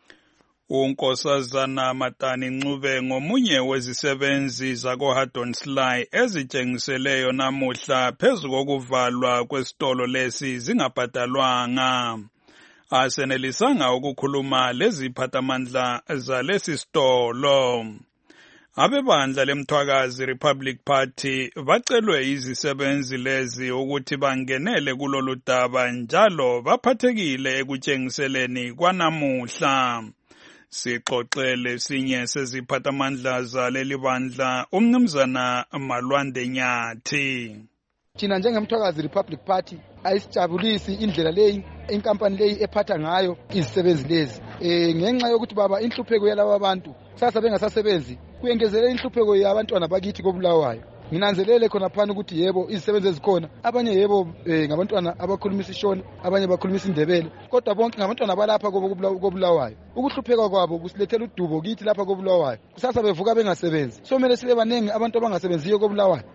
uNkosazana Matani Ncube ngomunye wezisebenzi zakoHardon Sly ezitshengiseleyo namuhla phezu kokuvalwa kwesitolo lesi zingabhadalwanga. Asenelisanga ukukhuluma leziphathamandla zalesi sitolo. Abebandla lemthwakazi Republic Party bacelwe izisebenzi lezi ukuthi bangenele kulolu daba njalo baphathekile ekutshengiseleni kwanamuhla. Sixoxele sinye seziphathamandla zaleli bandla umnumzana Malwande Nyathi. Thina njengemthwakazi Republic Party ayisijabulisi indlela leyi inkampani leyi ephatha ngayo izisebenzi lezi. Eh ngenxa yokuthi baba inhlupheko yalabo abantu sasa bengasasebenzi kuyengezelela inhlupheko yabantwana bakithi kobulawayo. Nginanzelele khona phana ukuthi yebo izisebenzi ezikhona abanye yebo ngabantwana abakhulumisa ishona abanye bakhulumisa indebele kodwa bonke ngabantwana abalapha kobulawayo. Ukuhlupheka kwabo kusilethela udubo kithi lapha kobulawayo. Kusasa bevuka bengasebenzi. So kumele sibe baningi abantu abangasebenziyo kobulawayo.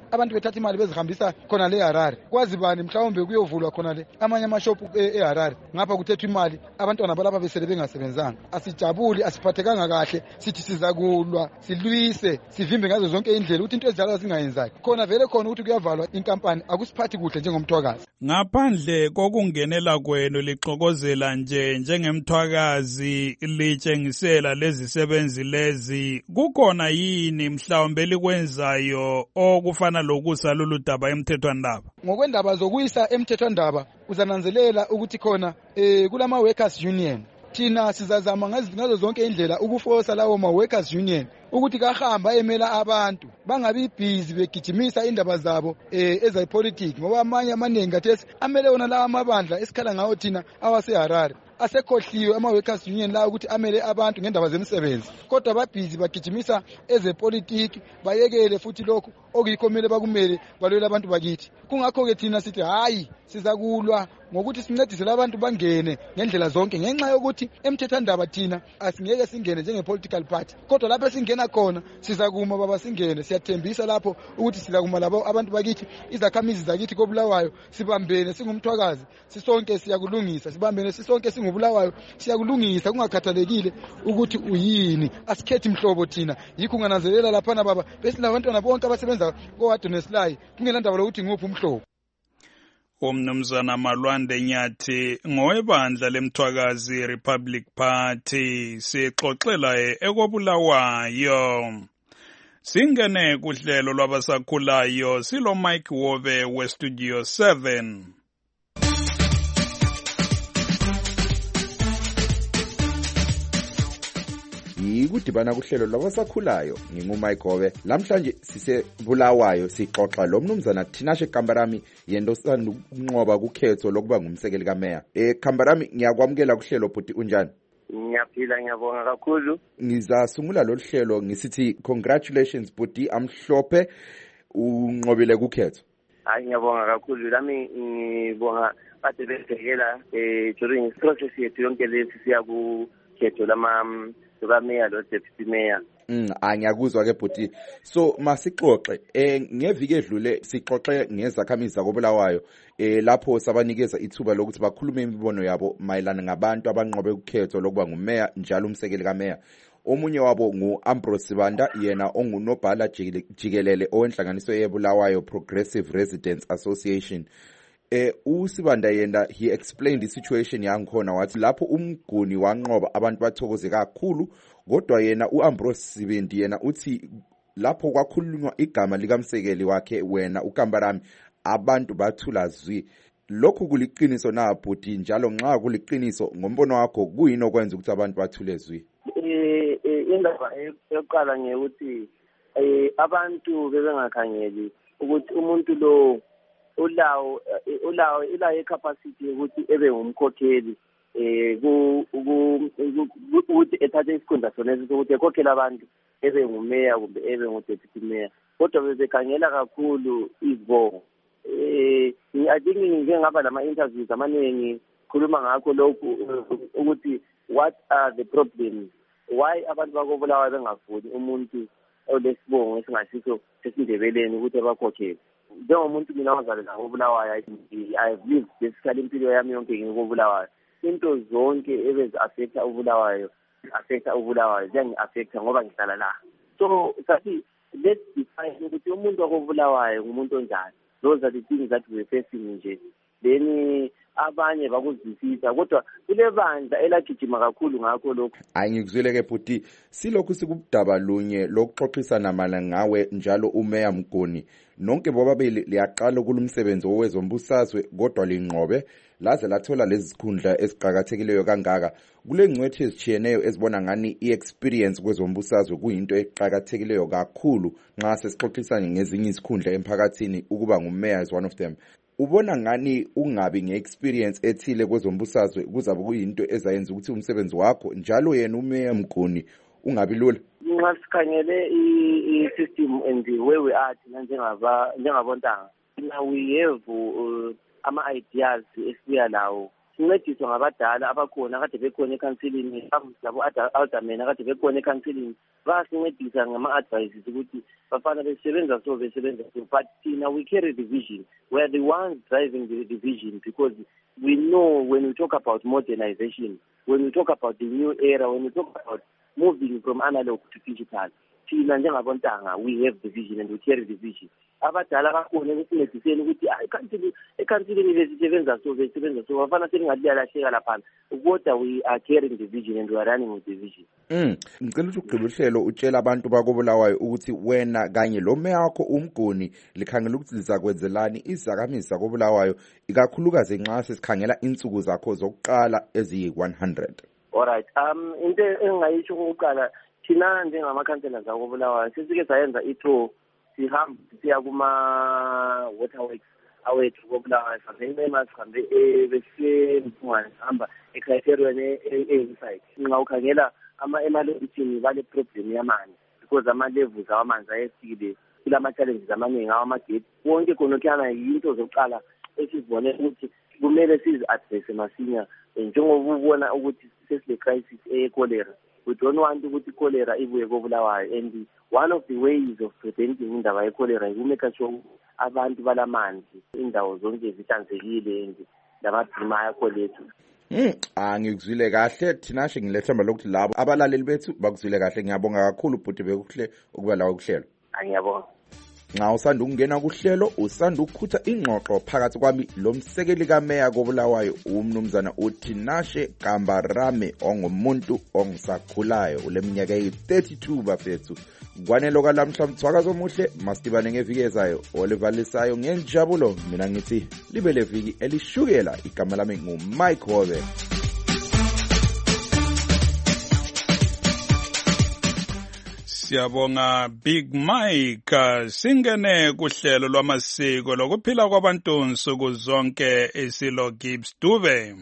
abantu bethatha imali bezihambisa khona le Harare. Kwazi bani mhlawumbe kuyovulwa khona le amanye amashopu eHarare ngapha kuthethwa imali abantwana balapha besele bengasebenzanga. Asijabuli, asiphathekanga kahle, sithi sizakulwa, silwise, sivimbe ngazo zonke indlela ukuthi into ezidala zingayenzayo. Khona vele khona ukuthi kuyavalwa inkampani akusiphathi kuhle njengomthwakazi. Ngaphandle kokungenela kwenu lixokozela nje njengemthwakazi litshengisela lezi sebenzi lezi, kukhona yini mhlawumbe likwenzayo okufana lokusa lolu daba emthethwandaba? Ngokwendaba zokuyisa emthethwandaba uzananzelela ukuthi khona eh kulama workers union thina sizazama ngazo zonke indlela ukufosa lawo ma workers union ukuthi kahamba emela abantu bangabi busy begijimisa indaba zabo eh ezepolitiki, ngoba amanye amaningi athi amele wona lawa amabandla esikhala ngawo thina awase Harare asekhohliwe ama workers union la ukuthi amele abantu ngendaba zemsebenzi, kodwa babhizi bagijimisa ezepolitiki bayekele futhi lokho okuyikhomele bakumele balwela abantu bakithi. Kungakho ke thina sithi hayi sizakulwa ngokuthi sincedise labantu bangene ngendlela zonke, ngenxa yokuthi emthethwandaba thina asingeke singene njenge political party, kodwa lapho esingena khona sizakuma baba singene. Siyathembisa lapho ukuthi sizakuma labo abantu bakithi, izakhamizi zakithi koBulawayo sibambene singumthwakazi, sisonke siyakulungisa, sibambene sisonke singubulawayo siyakulungisa kungakhathalekile ukuthi uyini. Asikhethi mhlobo thina, yikho ungananzelela lapha na baba bese labantwana bonke abasebenza koHadonslai kungelandaba lokuthi nguphi umhlobo. Umnumzana Malwande Nyathi ngowebandla lemthwakazi Republic Party sixoxela ekobulawayo. Singene kuhlelo lwabasakhulayo silo Mike Wove we Studio seven. Yikudibana kuhlelo lwabasakhulayo ngingumike Wove. Lamhlanje sisebulawayo sixoxa lo mnumzana Tinashe Kambarami yendosana ukunqoba kukhetho lokuba ngumsekeli kameya. Eh Kambarami, ngiyakwamukela kuhlelo bhuti, unjani? Ngiyaphila, ngiyabonga kakhulu. Ngizasungula lo hlelo ngisithi congratulations bhuti amhlophe unqobile kukhetho. Hayi ngiyabonga kakhulu, lami ngibonga bathi besekela eh during process yethu yonke lesi siya ku khetho lama lokameya lo deputy mayor. Mm, angiyakuzwa ke bhuti. So masixoxe eh ngeviki edlule sixoxe ngezakhamizi zakobulawayo eh lapho sabanikeza ithuba lokuthi bakhulume imibono yabo mayelana ngabantu abanqobe ukhetho lokuba ngumeya njalo umsekeli kameya. Omunye wabo nguAmbrose Sibanda, yena ongunobhala jikelele owenhlanganiso yebulawayo Progressive Residents Association. Eh uSibanda yena he explained the situation yangikhona wathi lapho umguni wanqoba abantu bathokoze kakhulu, kodwa yena uAmbrose Sibindi yena uthi lapho kwakhulunywa igama likamsekeli wakhe wena uKambarami abantu bathula zwi. Lokhu kuliqiniso na bhuti, njalo nxa kuliqiniso ngombono wakho kuyini okwenza ukuthi abantu bathule zwi? Eh indaba yokuqala ngekuthi eh abantu bebengakhangeli ukuthi umuntu lo ulawo ulawo ila capacity ukuthi ebe ngumkhokheli eh ku ukuthi ethathe isikhundla sonesi ukuthi ekhokhela abantu ebe ngumeya kumbe ebe ngudeputy mayor, kodwa bebekhangela kakhulu izibongo. Eh ngiyadinga ngingaba lama interviews amaningi khuluma ngakho lokhu ukuthi what are the problems, why abantu bakobulawayo bengafuni umuntu olesibongo esingasiso sesindebeleni ukuthi abakhokhele. Njengomuntu mina wazalela ngobulawayo, I have lived basically impilo yami yonke ngikobulawayo. Into zonke ebezi affecta ubulawayo affecta ubulawayo then affecta ngoba ngihlala la. So sathi let's define ukuthi umuntu wakobulawayo ngumuntu onjani. Those are the things that we facing nje. Then abanye bakuzwisisa, kodwa kule bandla elagijima kakhulu ngakho lokho. Hayi ngikuzwile ke bhuti, silokhu sikubudaba lunye lokuxoxisana mala ngawe njalo umeya Mgoni. Nonke bobabili liyaqala kulumsebenzi owezombusazwe kodwa linqobe laze lathola lezi zikhundla eziqhakathekileyo kangaka. Kule ngcwethe ezichiyeneyo ezibona ngani iexperience kwezombusazwe kuyinto eqhakathekileyo kakhulu nxa sesixoxisana ngezinye izikhundla emphakathini ukuba ngumeya is one of them. Ubona ngani ungabi ngeexperience ethile kwezombusazwe kuzabe kuyinto ezayenza ukuthi umsebenzi wakho njalo yena umeya Mgoni ungabi lula? Nxa sikhangele i-system and where we are thina njengaba njengabontanga, now we have uh, ama ideas esiya lawo sincediswa ngabadala abakhona kade bekhona ekhansilini labo aldermen kade bekhona ekhansilini bayasincedisa ngama-advices ukuthi bafana besebenza so besebenza so but thina we carry the vision. We are the ones driving the, the vision because we know when we talk about modernization, when we talk about the new era, when we talk about moving from analog to digital, thina njengabontanga we have the vision and we carry the vision. Abadala bakhona ukusincediseni ukuthi ekhansilini ekhansilini besisebenza so besebenza so bafana seningalilahleka lapha kodwa we are carrying the vision and we are running with the vision. Mm, ngicela ukuthi ugqiba uhlelo utshela abantu bakobulawayo ukuthi wena kanye lo meya wakho umgoni likhangela ukuthi lizakwenzelani izakamisa kobulawayo ikakhulukazi nxa sesikhangela insuku zakho zokuqala eziyi one hundred. Alright, um into engayisho ukuqala thina njengamakhansela zakobulawayo sisike sayenza i-tour sihamba siya kuma waterworks awethu kobulawayo sasemema sihambe ebesemfungwane sihamba ecriterion e-inside nxa ukhangela ama-emalobithini bale problem yamanzi because ama-levels awamanzi ayefikile kulama-challenges amaningi awamageti wonke khonokuyana yinto zokuqala esizibone ukuthi kumele sizi-addresse masinya njengoba ubona ukuthi sesile-crisis eyekolera. We don't want ukuthi cholera ibuye kobulawayo and one of the ways of preventing indaba yecholera ukumeka sure abantu balamanzi indawo zonke zihlanzekile and lamadrima yakho lethu. Mm, angikuzwile kahle thina she ngilethemba lokuthi labo abalaleli bethu bakuzwile kahle. Ngiyabonga kakhulu bhuti bekuhle ukuba la ukuhlelo. Ngiyabonga. Nxa usanda ukungena kuhlelo usanda ukukhutha ingxoxo phakathi kwami lo msekeli kameya kobulawayo umnumzana uTinashe Kambarame ongumuntu ongisakhulayo uleminyaka eyi-thirty-two bafethu. Kwanelo kalamhla mthwakazo omuhle masibane ngeviki ezayo olivalisayo ngenjabulo. Mina ngithi libe leviki elishukela. Igama lami nguMike Hobe. Siyabonga Big Mike. Singene kuhlelo lwamasiko lokuphila kwabantu nsuku zonke esilo Gibbs Dube.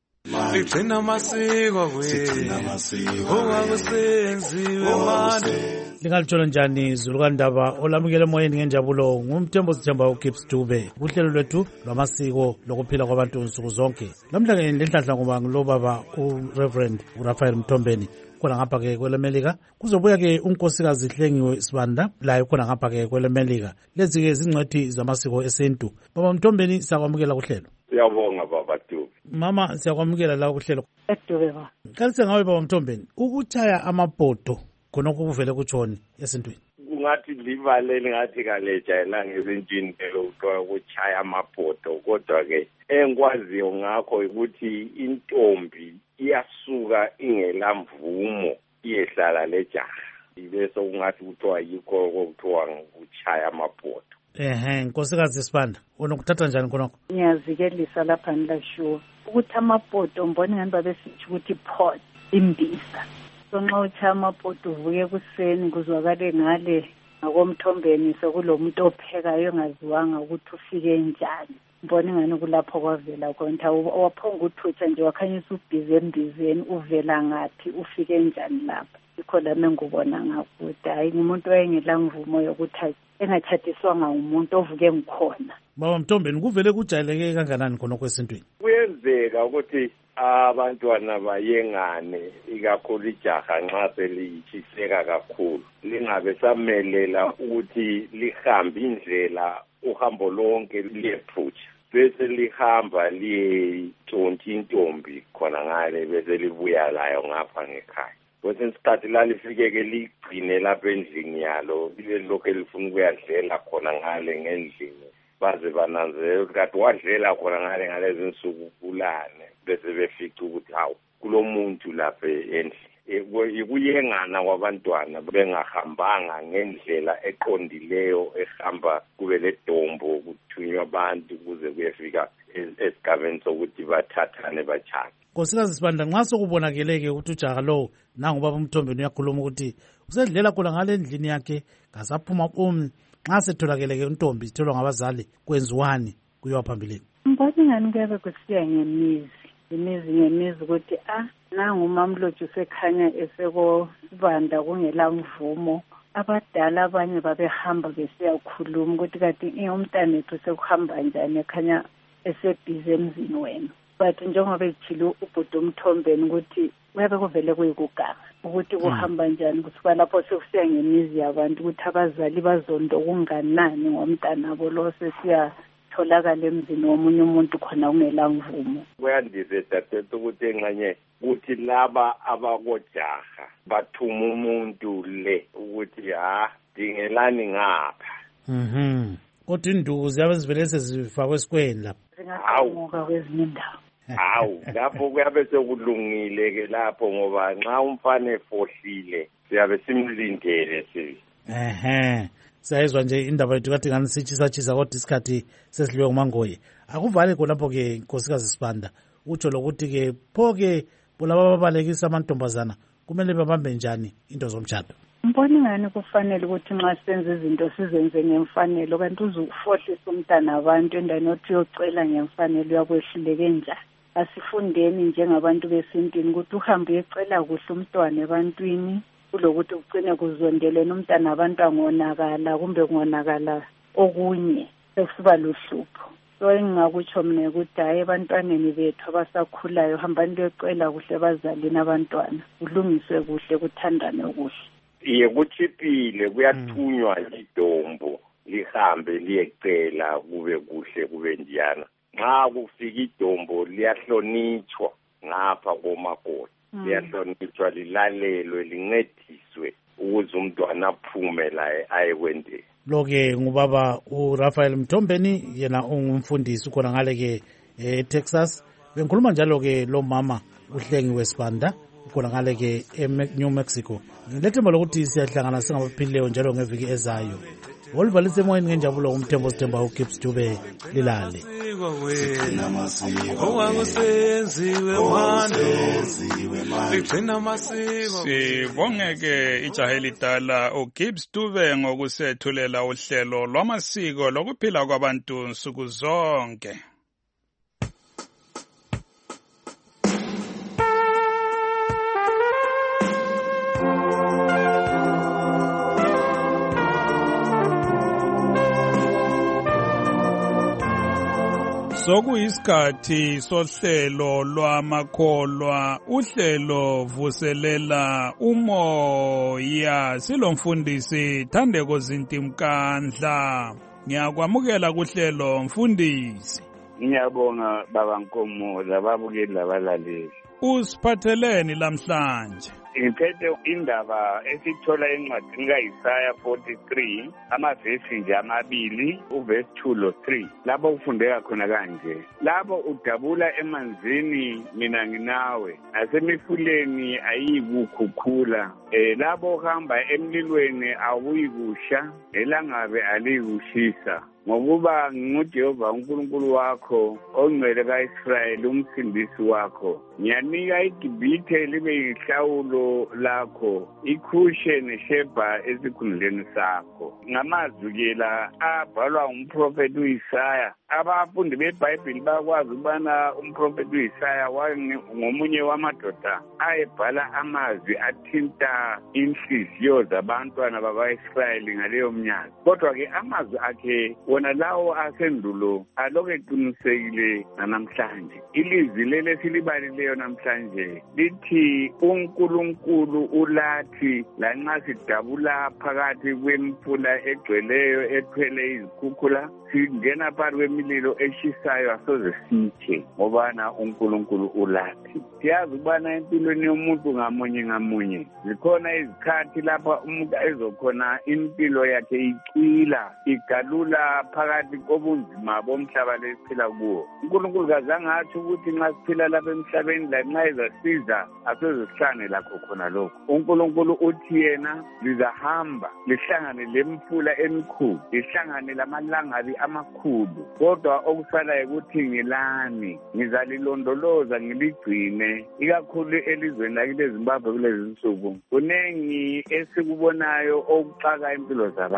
Sigcina amasiko sigcina amasiko okwakusenziwe manje. Lingaluthola njani Zulu kaNdaba olamukele emoyeni ngenjabulo ngumthembo sithemba uGibbs Dube kuhlelo lwethu lwamasiko lokuphila kwabantu nsuku zonke. Namhlanje lenhlanhla ngoba ngilobaba uReverend uRafael Mthombeni khona ngapha ke kwelemelika kuzobuya ke unkosikazi Hlengiwe Sibanda la khona ngapha ke kwelemelika. Lezi ke zingcwethi zamasiko esintu. Baba Mthombeni siyakwamukela kuhlelo. Siyabonga baba Dube. Mama siyakwamukela la kuhlelo. Edube ba. Kalise ngawe baba Mthombeni ukuchaya amabhodo khona kuvele kutshoni esintwini. Kungathi livalele ngathi kalejayela ngesintwini lokuthiwa ukuchaya amabhodo kodwa ke engikwaziyo ngakho ukuthi intombi iyasuka ingelamvumo iyehlala lejaha ibese kungathi kuthiwa yikho okuthiwa ukuchaya amabhodo. Ehe nkosikazi Sibanda unokuthatha njani khonokho? Ngiyazikelisa lapha nilashuwa ukuthi amabhodo mbona ngani babesithi ukuthi pot imbisa. So nxa uchaya amabhodo uvuke kuseni kuzwakale ngale ngakomthombeni sekulomuntu ophekayo engaziwanga ukuthi ufike njani. Mbona ngani kulapho kwavela konta waphonga uthutha nje wakhanyisa ubhizi embizeni uvela ngathi ufike njani lapha. Ikho lami ngubona ngakuthi hayi umuntu wayengela mvumo yokuthi engathathiswanga umuntu ovuke ngikhona. Baba Mthombeni kuvele kujayeleke kanganani khona kwesintwini? Kuyenzeka ukuthi abantwana bayengane ikakhulu ijaha nxa seliyitshiseka kakhulu lingabe samelela ukuthi lihambe indlela uhambo lonke liyephutsha bese lihamba liyetshontsha intombi khona ngale bese libuya layo ngapha ngekhaya. Kwesinye isikhathi lalifike-ke ligcine lapha endlini yalo libe lokhu elifuna ukuyadlela khona ngale ngendlini baze bananzele ukuthi kade wadlela khona ngale ngalezi nsuku kulane bese befica ukuthi hawu kulo muntu lapha endlini. Ikuyengana kwabantwana bengahambanga ngendlela eqondileyo ehamba kube ledombo kuthunywa abantu kuze kuyefika esigabeni sokuthi bathathane bachane. Nkosikazi Sibanda nxa sokubonakeleke ukuthi ujaha lowo nangubaba Mthombeni uyakhuluma ukuthi usedlela khona ngale endlini yakhe ngasaphuma umi nxa setholakele intombi itholwa ngabazali kwenziwani kuyiwa phambili. Mbona ngani kube kusiya ngemizi imizi ngemizi ukuthi ah nangu mamloju sekhanya eseko Sibanda kungela mvumo. Abadala abanye babehamba besiya ukukhuluma ukuthi kati umntana ethu sekuhamba njani ekhanya esebhizi emzini wena. but njengoba ezithile ubhuti uMthombeni ukuthi kuyabe kuvele kuyikuganga ukuthi kuhamba njani kusuka lapho sekusiya ngemizi yabantu ukuthi abazali bazonda okunganani ngomntanabo lo sesiyatholakala emzini womunye umuntu khona kungela mvumo. Kuyandise dadethu ukuthi enxanye ukuthi laba abakojaha bathuma umuntu le ukuthi ha dingelani ngapha. Mhm. Kodwa induku ziyabe zivele sezifakwe esikweni lapha. Zingamuka kwezinye indawo. Hawu lapho kuyabe sekulungile ke lapho ngoba nxa umfana efohlile siyabe simlindele sibi. Ehe. Sayizwa nje indaba yethu kathi ngani sichisa chisa kodwa isikhathi sesidliwe nguMangoye. Akuvale khonapho ke nkosikazi Sibanda. Utsho lokuthi ke pho ke bulaba babalekisa amantombazana kumele babambe njani into zomtshado. Mbona ngani kufanele ukuthi nxa senze izinto sizenze ngemfanelo kanti uzufohlisa umntana abantu endani othi uyocela ngemfanelo uyakwehluleke njani. Asifundeni njengabantu besintini ukuthi uhambe uyecela kuhle umntwana ebantwini kulokuthi ugcine kuzondele nomntana abantu angonakala kumbe kungonakala okunye sekusiba luhlupho. So engingakutsho mina ukuthi hayi ebantwaneni bethu abasakhulayo hambani liyocela kuhle bazalini abantwana kulungiswe kuhle kuthandane kuhle. Iye kuchipile kuyathunywa idombo lihambe liyecela kube kuhle kube njana. Nxa kufika idombo liyahlonitshwa ngapha komakoti. Liyahlonitshwa lilalelwe lincediswe ukuze umntwana aphume la ayekwendeni. Loke ngubaba uRafael Mthombeni yena ungumfundisi khona ngale ke eTexas. Bengikhuluma njalo ke lo mama uHlengiwe Sibanda khona ngale ke eNew Mexico. Ngilethemba lokuthi siyahlangana singabaphilileyo njalo ngeviki ezayo. Wolivalise emoyeni ngenjabulo umthembo sithemba uGibbs Dube lilale. Sibongeke ijaha elidala uGibbs Dube ngokusethulela uhlelo lwamasiko lokuphila kwabantu nsuku zonke. Sokuyisikhathi sohlelo lwamakholwa uhlelo vuselela umoya silomfundisi Thandeko Zintimkandla. Ngiyakwamukela kuhlelo mfundisi. Ngiyabonga baba Nkomo lababukeli labalaleli. Usiphatheleni lamhlanje? Ngiphethe indaba esithola encwadini kaIsaya forty-three amavesi nje amabili uvesi two lo three lapho kufundeka khona kanje. Lapho udabula emanzini mina nginawe nasemifuleni ayikukhukhula. Eh lapho uhamba emlilweni awuyikusha elangabe alikushisa. Ngokuba nguJehova uNkulunkulu wakho ongcwele kaIsrayeli umsindisi wakho. Ngiyanika iGibhithe libe yihlawulo lakho, iKhushe neShebha esikhundleni sakho. Ngamazwi ke la abhalwa umprofeti uIsaya. Abafundi beBhayibheli bakwazi ukubana umprofeti uIsaya ngomunye wamadoda ayebhala amazwi athinta inhliziyo zabantwana bakaIsrayeli ngaleyo mnyaka. Kodwa ke amazwi akhe wona lawo asendulo aloke eqinisekile namhlanje. Ilizwi lele silibalileyo namhlanje lithi uNkulunkulu ulathi lanxa sidabula phakathi kwemfula egcweleyo ethwele izikhukhula singena phakathi kwemililo eshisayo asoze sithe ngobana uNkulunkulu ulathi. Siyazi ukubana empilweni yomuntu ngamunye ngamunye zikhona izikhathi lapha umuntu ezokhona impilo yakhe icila igalula phakathi kobunzima bomhlaba lesiphila kuwo. uNkulunkulu kazange athi ukuthi nxa siphila lapha emhlabeni la nxa ezasiza asezosihlane lakho khona lokho. uNkulunkulu uthi yena lizahamba lihlangane lemfula emikhulu lihlangane lamalangabi amakhulu kodwa okusalayo ukuthi ngilani ngizalilondoloza ngiligcine ikakhulu elizweni lakile Zimbabwe kulezi insuku. Kunengi esikubonayo okuxaka impilo zabantu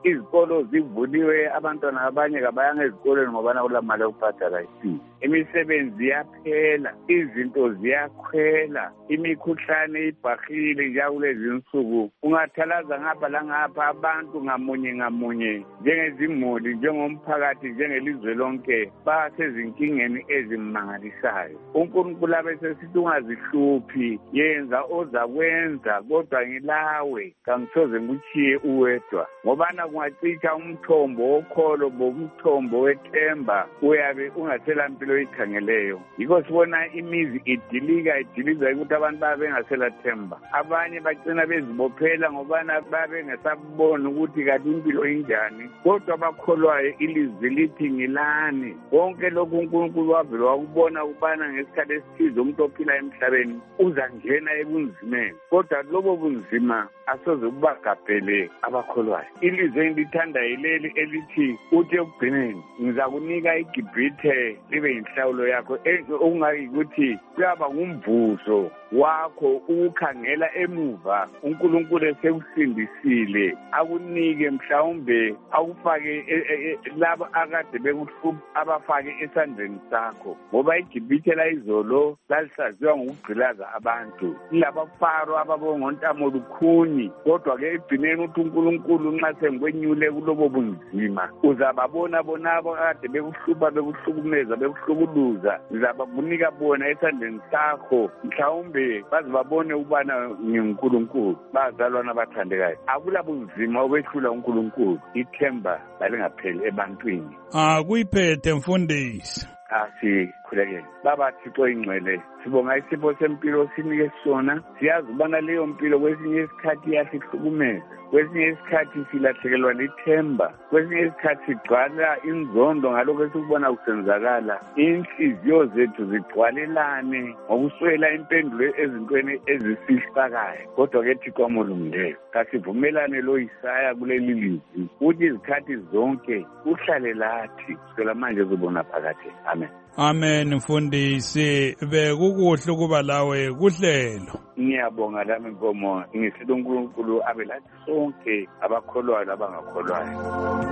izikolo zivuliwe abantwana abanye kabayanga ezikolweni ngoba nakula mali yokubhadala isisi. Imisebenzi iyaphela, izinto ziyakhwela, imikhuhlane ibhahile njalo kulezi insuku. Ungathalaza ngapha langapha abantu ngamunye ngamunye njengezimuli, njengomphakathi, njengelizwe lonke basezinkingeni ezimangalisayo. uNkulunkulu abesesithi ungazihluphi, yenza ozakwenza, kodwa ngilawe kangisoze ngikuchiye uwedwa. Ngobana kungacitsha umthombo wokholo bomthombo wethemba, uyabe ungasela mpilo oyikhangeleyo. Yikho sibona imizi idilika idiliza ukuthi abantu babe bengasela themba. Abanye bagcina bezibophela ngobana babe ngesabona ukuthi kanti impilo injani, kodwa bakholwayo ilizwi lithi ngilani. Konke lokhu uNkulunkulu wavela wakubona ukubana ngesikhathi esithize umuntu ophila emhlabeni uzangena ebunzimeni, kodwa lobo bunzima asoze kubagabhele abakholwayo. Ilizwi engilithanda yileli elithi uthi ekugcineni ngizakunika iGibhithe libe yinhlawulo yakho, okungayikuthi kuyaba ngumvuzo wakho ukukhangela emuva uNkulunkulu esekusindisile, akunike mhlawumbe akufake labo akade bekuhlupha abafake esandleni sakho. Ngoba iGibhithe layizolo lalisaziwa ngokugqilaza abantu, ilabafaro ababongontamo lukhuni, kodwa ke egcineni uthi uNkulunkulu nxa sengikwenyule kulobo bunzima uzababona bonabo akade bekuhlupha bekuhlukumeza bekuhlukuluza, ngizabakunika bona esandleni sakho, mhlawumbe bazibabone ukubana ngiNkulunkulu. Bazalwana abathandekayo, akula bunzima obehlula uNkulunkulu, ithemba lalingapheli ebantwini. Ah kuyiphethe mfundisi. Asikhulekele baba Thixo ingcwele, sibonga isipho sempilo sinike sona. Siyazi ubana leyo mpilo kwesinye isikhathi iyasihlukumeza, kwesinye isikhathi silahlekelwa lithemba, kwesinye isikhathi sigcwala inzondo ngalokho esikubona kusenzakala. Inhliziyo zethu zigcwalelane ngokuswela impendulo ezintweni ezisihlakayo, kodwa ke Thixo omlungileyo, kasivumelane lo Isaya kuleli lizwi uthi izikhathi zonke uhlale lathi kusukela manje uzobona phakathi. Amen. Amen mfundisi, bekukuhle ukuba lawe kuhlelo. Ngiyabonga lami Nkomo, ngisithi uNkulunkulu abe lathi sonke abakholwayo labangakholwayo.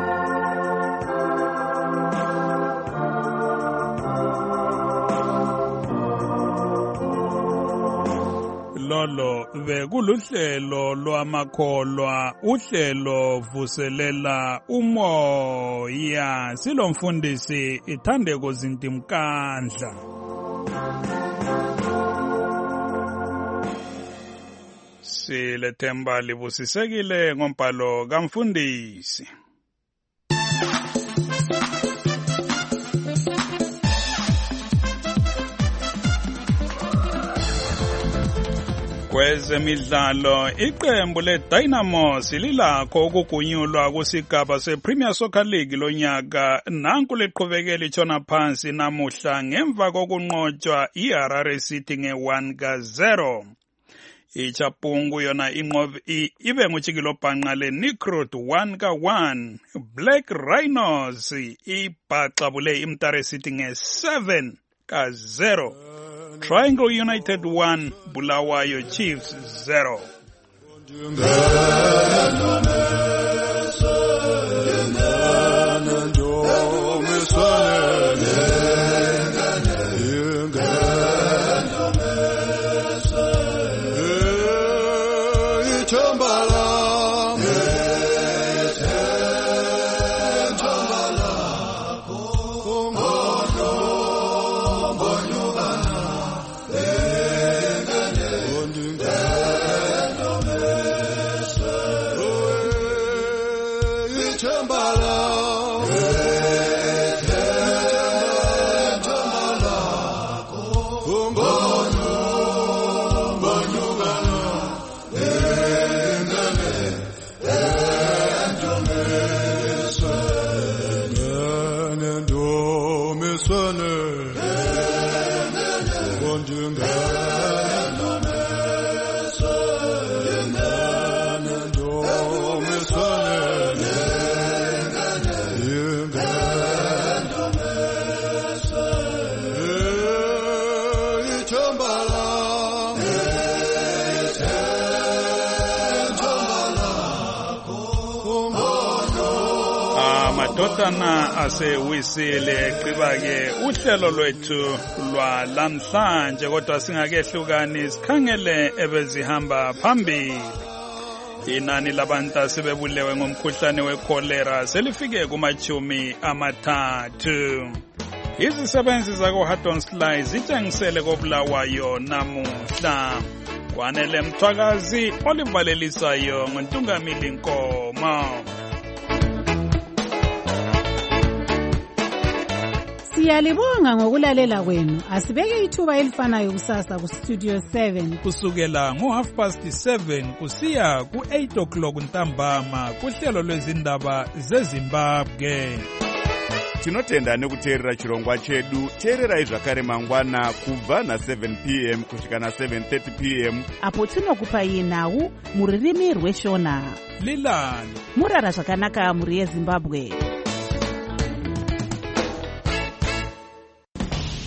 Lolo bekuluhlelo lwamakholwa, uhlelo vuselela umoya. Silomfundisi Ithandeko Zintimkandla. Silethemba libusisekile ngombhalo kamfundisi. Kwezemidlalo, iqembu leDynamos lilakho ukugunyulwa kusigaba sePremier Soccer League lonyaka. Nanku liqhubekela itshona phansi namuhla ngemva kokunqotshwa iHarare City nge one ka zero. Ichapungu yona inqobe ibe nguchikilo bhanqa leNikrut one ka one. Black Rhinos ibhaxabule iMtare City nge seven ka zero. Triangle United one, Bulawayo Chiefs zero. Oh, amadodana asewisile. Qiba-ke uhlelo lwethu lwalamhlanje, kodwa singakehlukani sikhangele ebezihamba phambili. Inani labantu asebebulewe ngomkhuhlane wekholera selifike kumachumi amathathu. Izisebenzi zakoHartonsly zitshengisele kobulawayo namuhla. Kwanele Mthwakazi olivalelisayo ngoNtungamili Nkomo. Siyalibonga ngokulalela kwenu. Asibeke ithuba elifanayo kusasa ku Studio seven kusukela ngo half past seven kusiya ku eight o'clock ntambama kuhlelo lwezindaba zeZimbabwe. Tinotenda nekuteerera chirongwa chedu. Teererai zvakare mangwana kubva na seven p m kusvika na seven thirty p m apo tinokupai nhau muririmi rweshona. Lilani murara zvakanaka muri yeZimbabwe.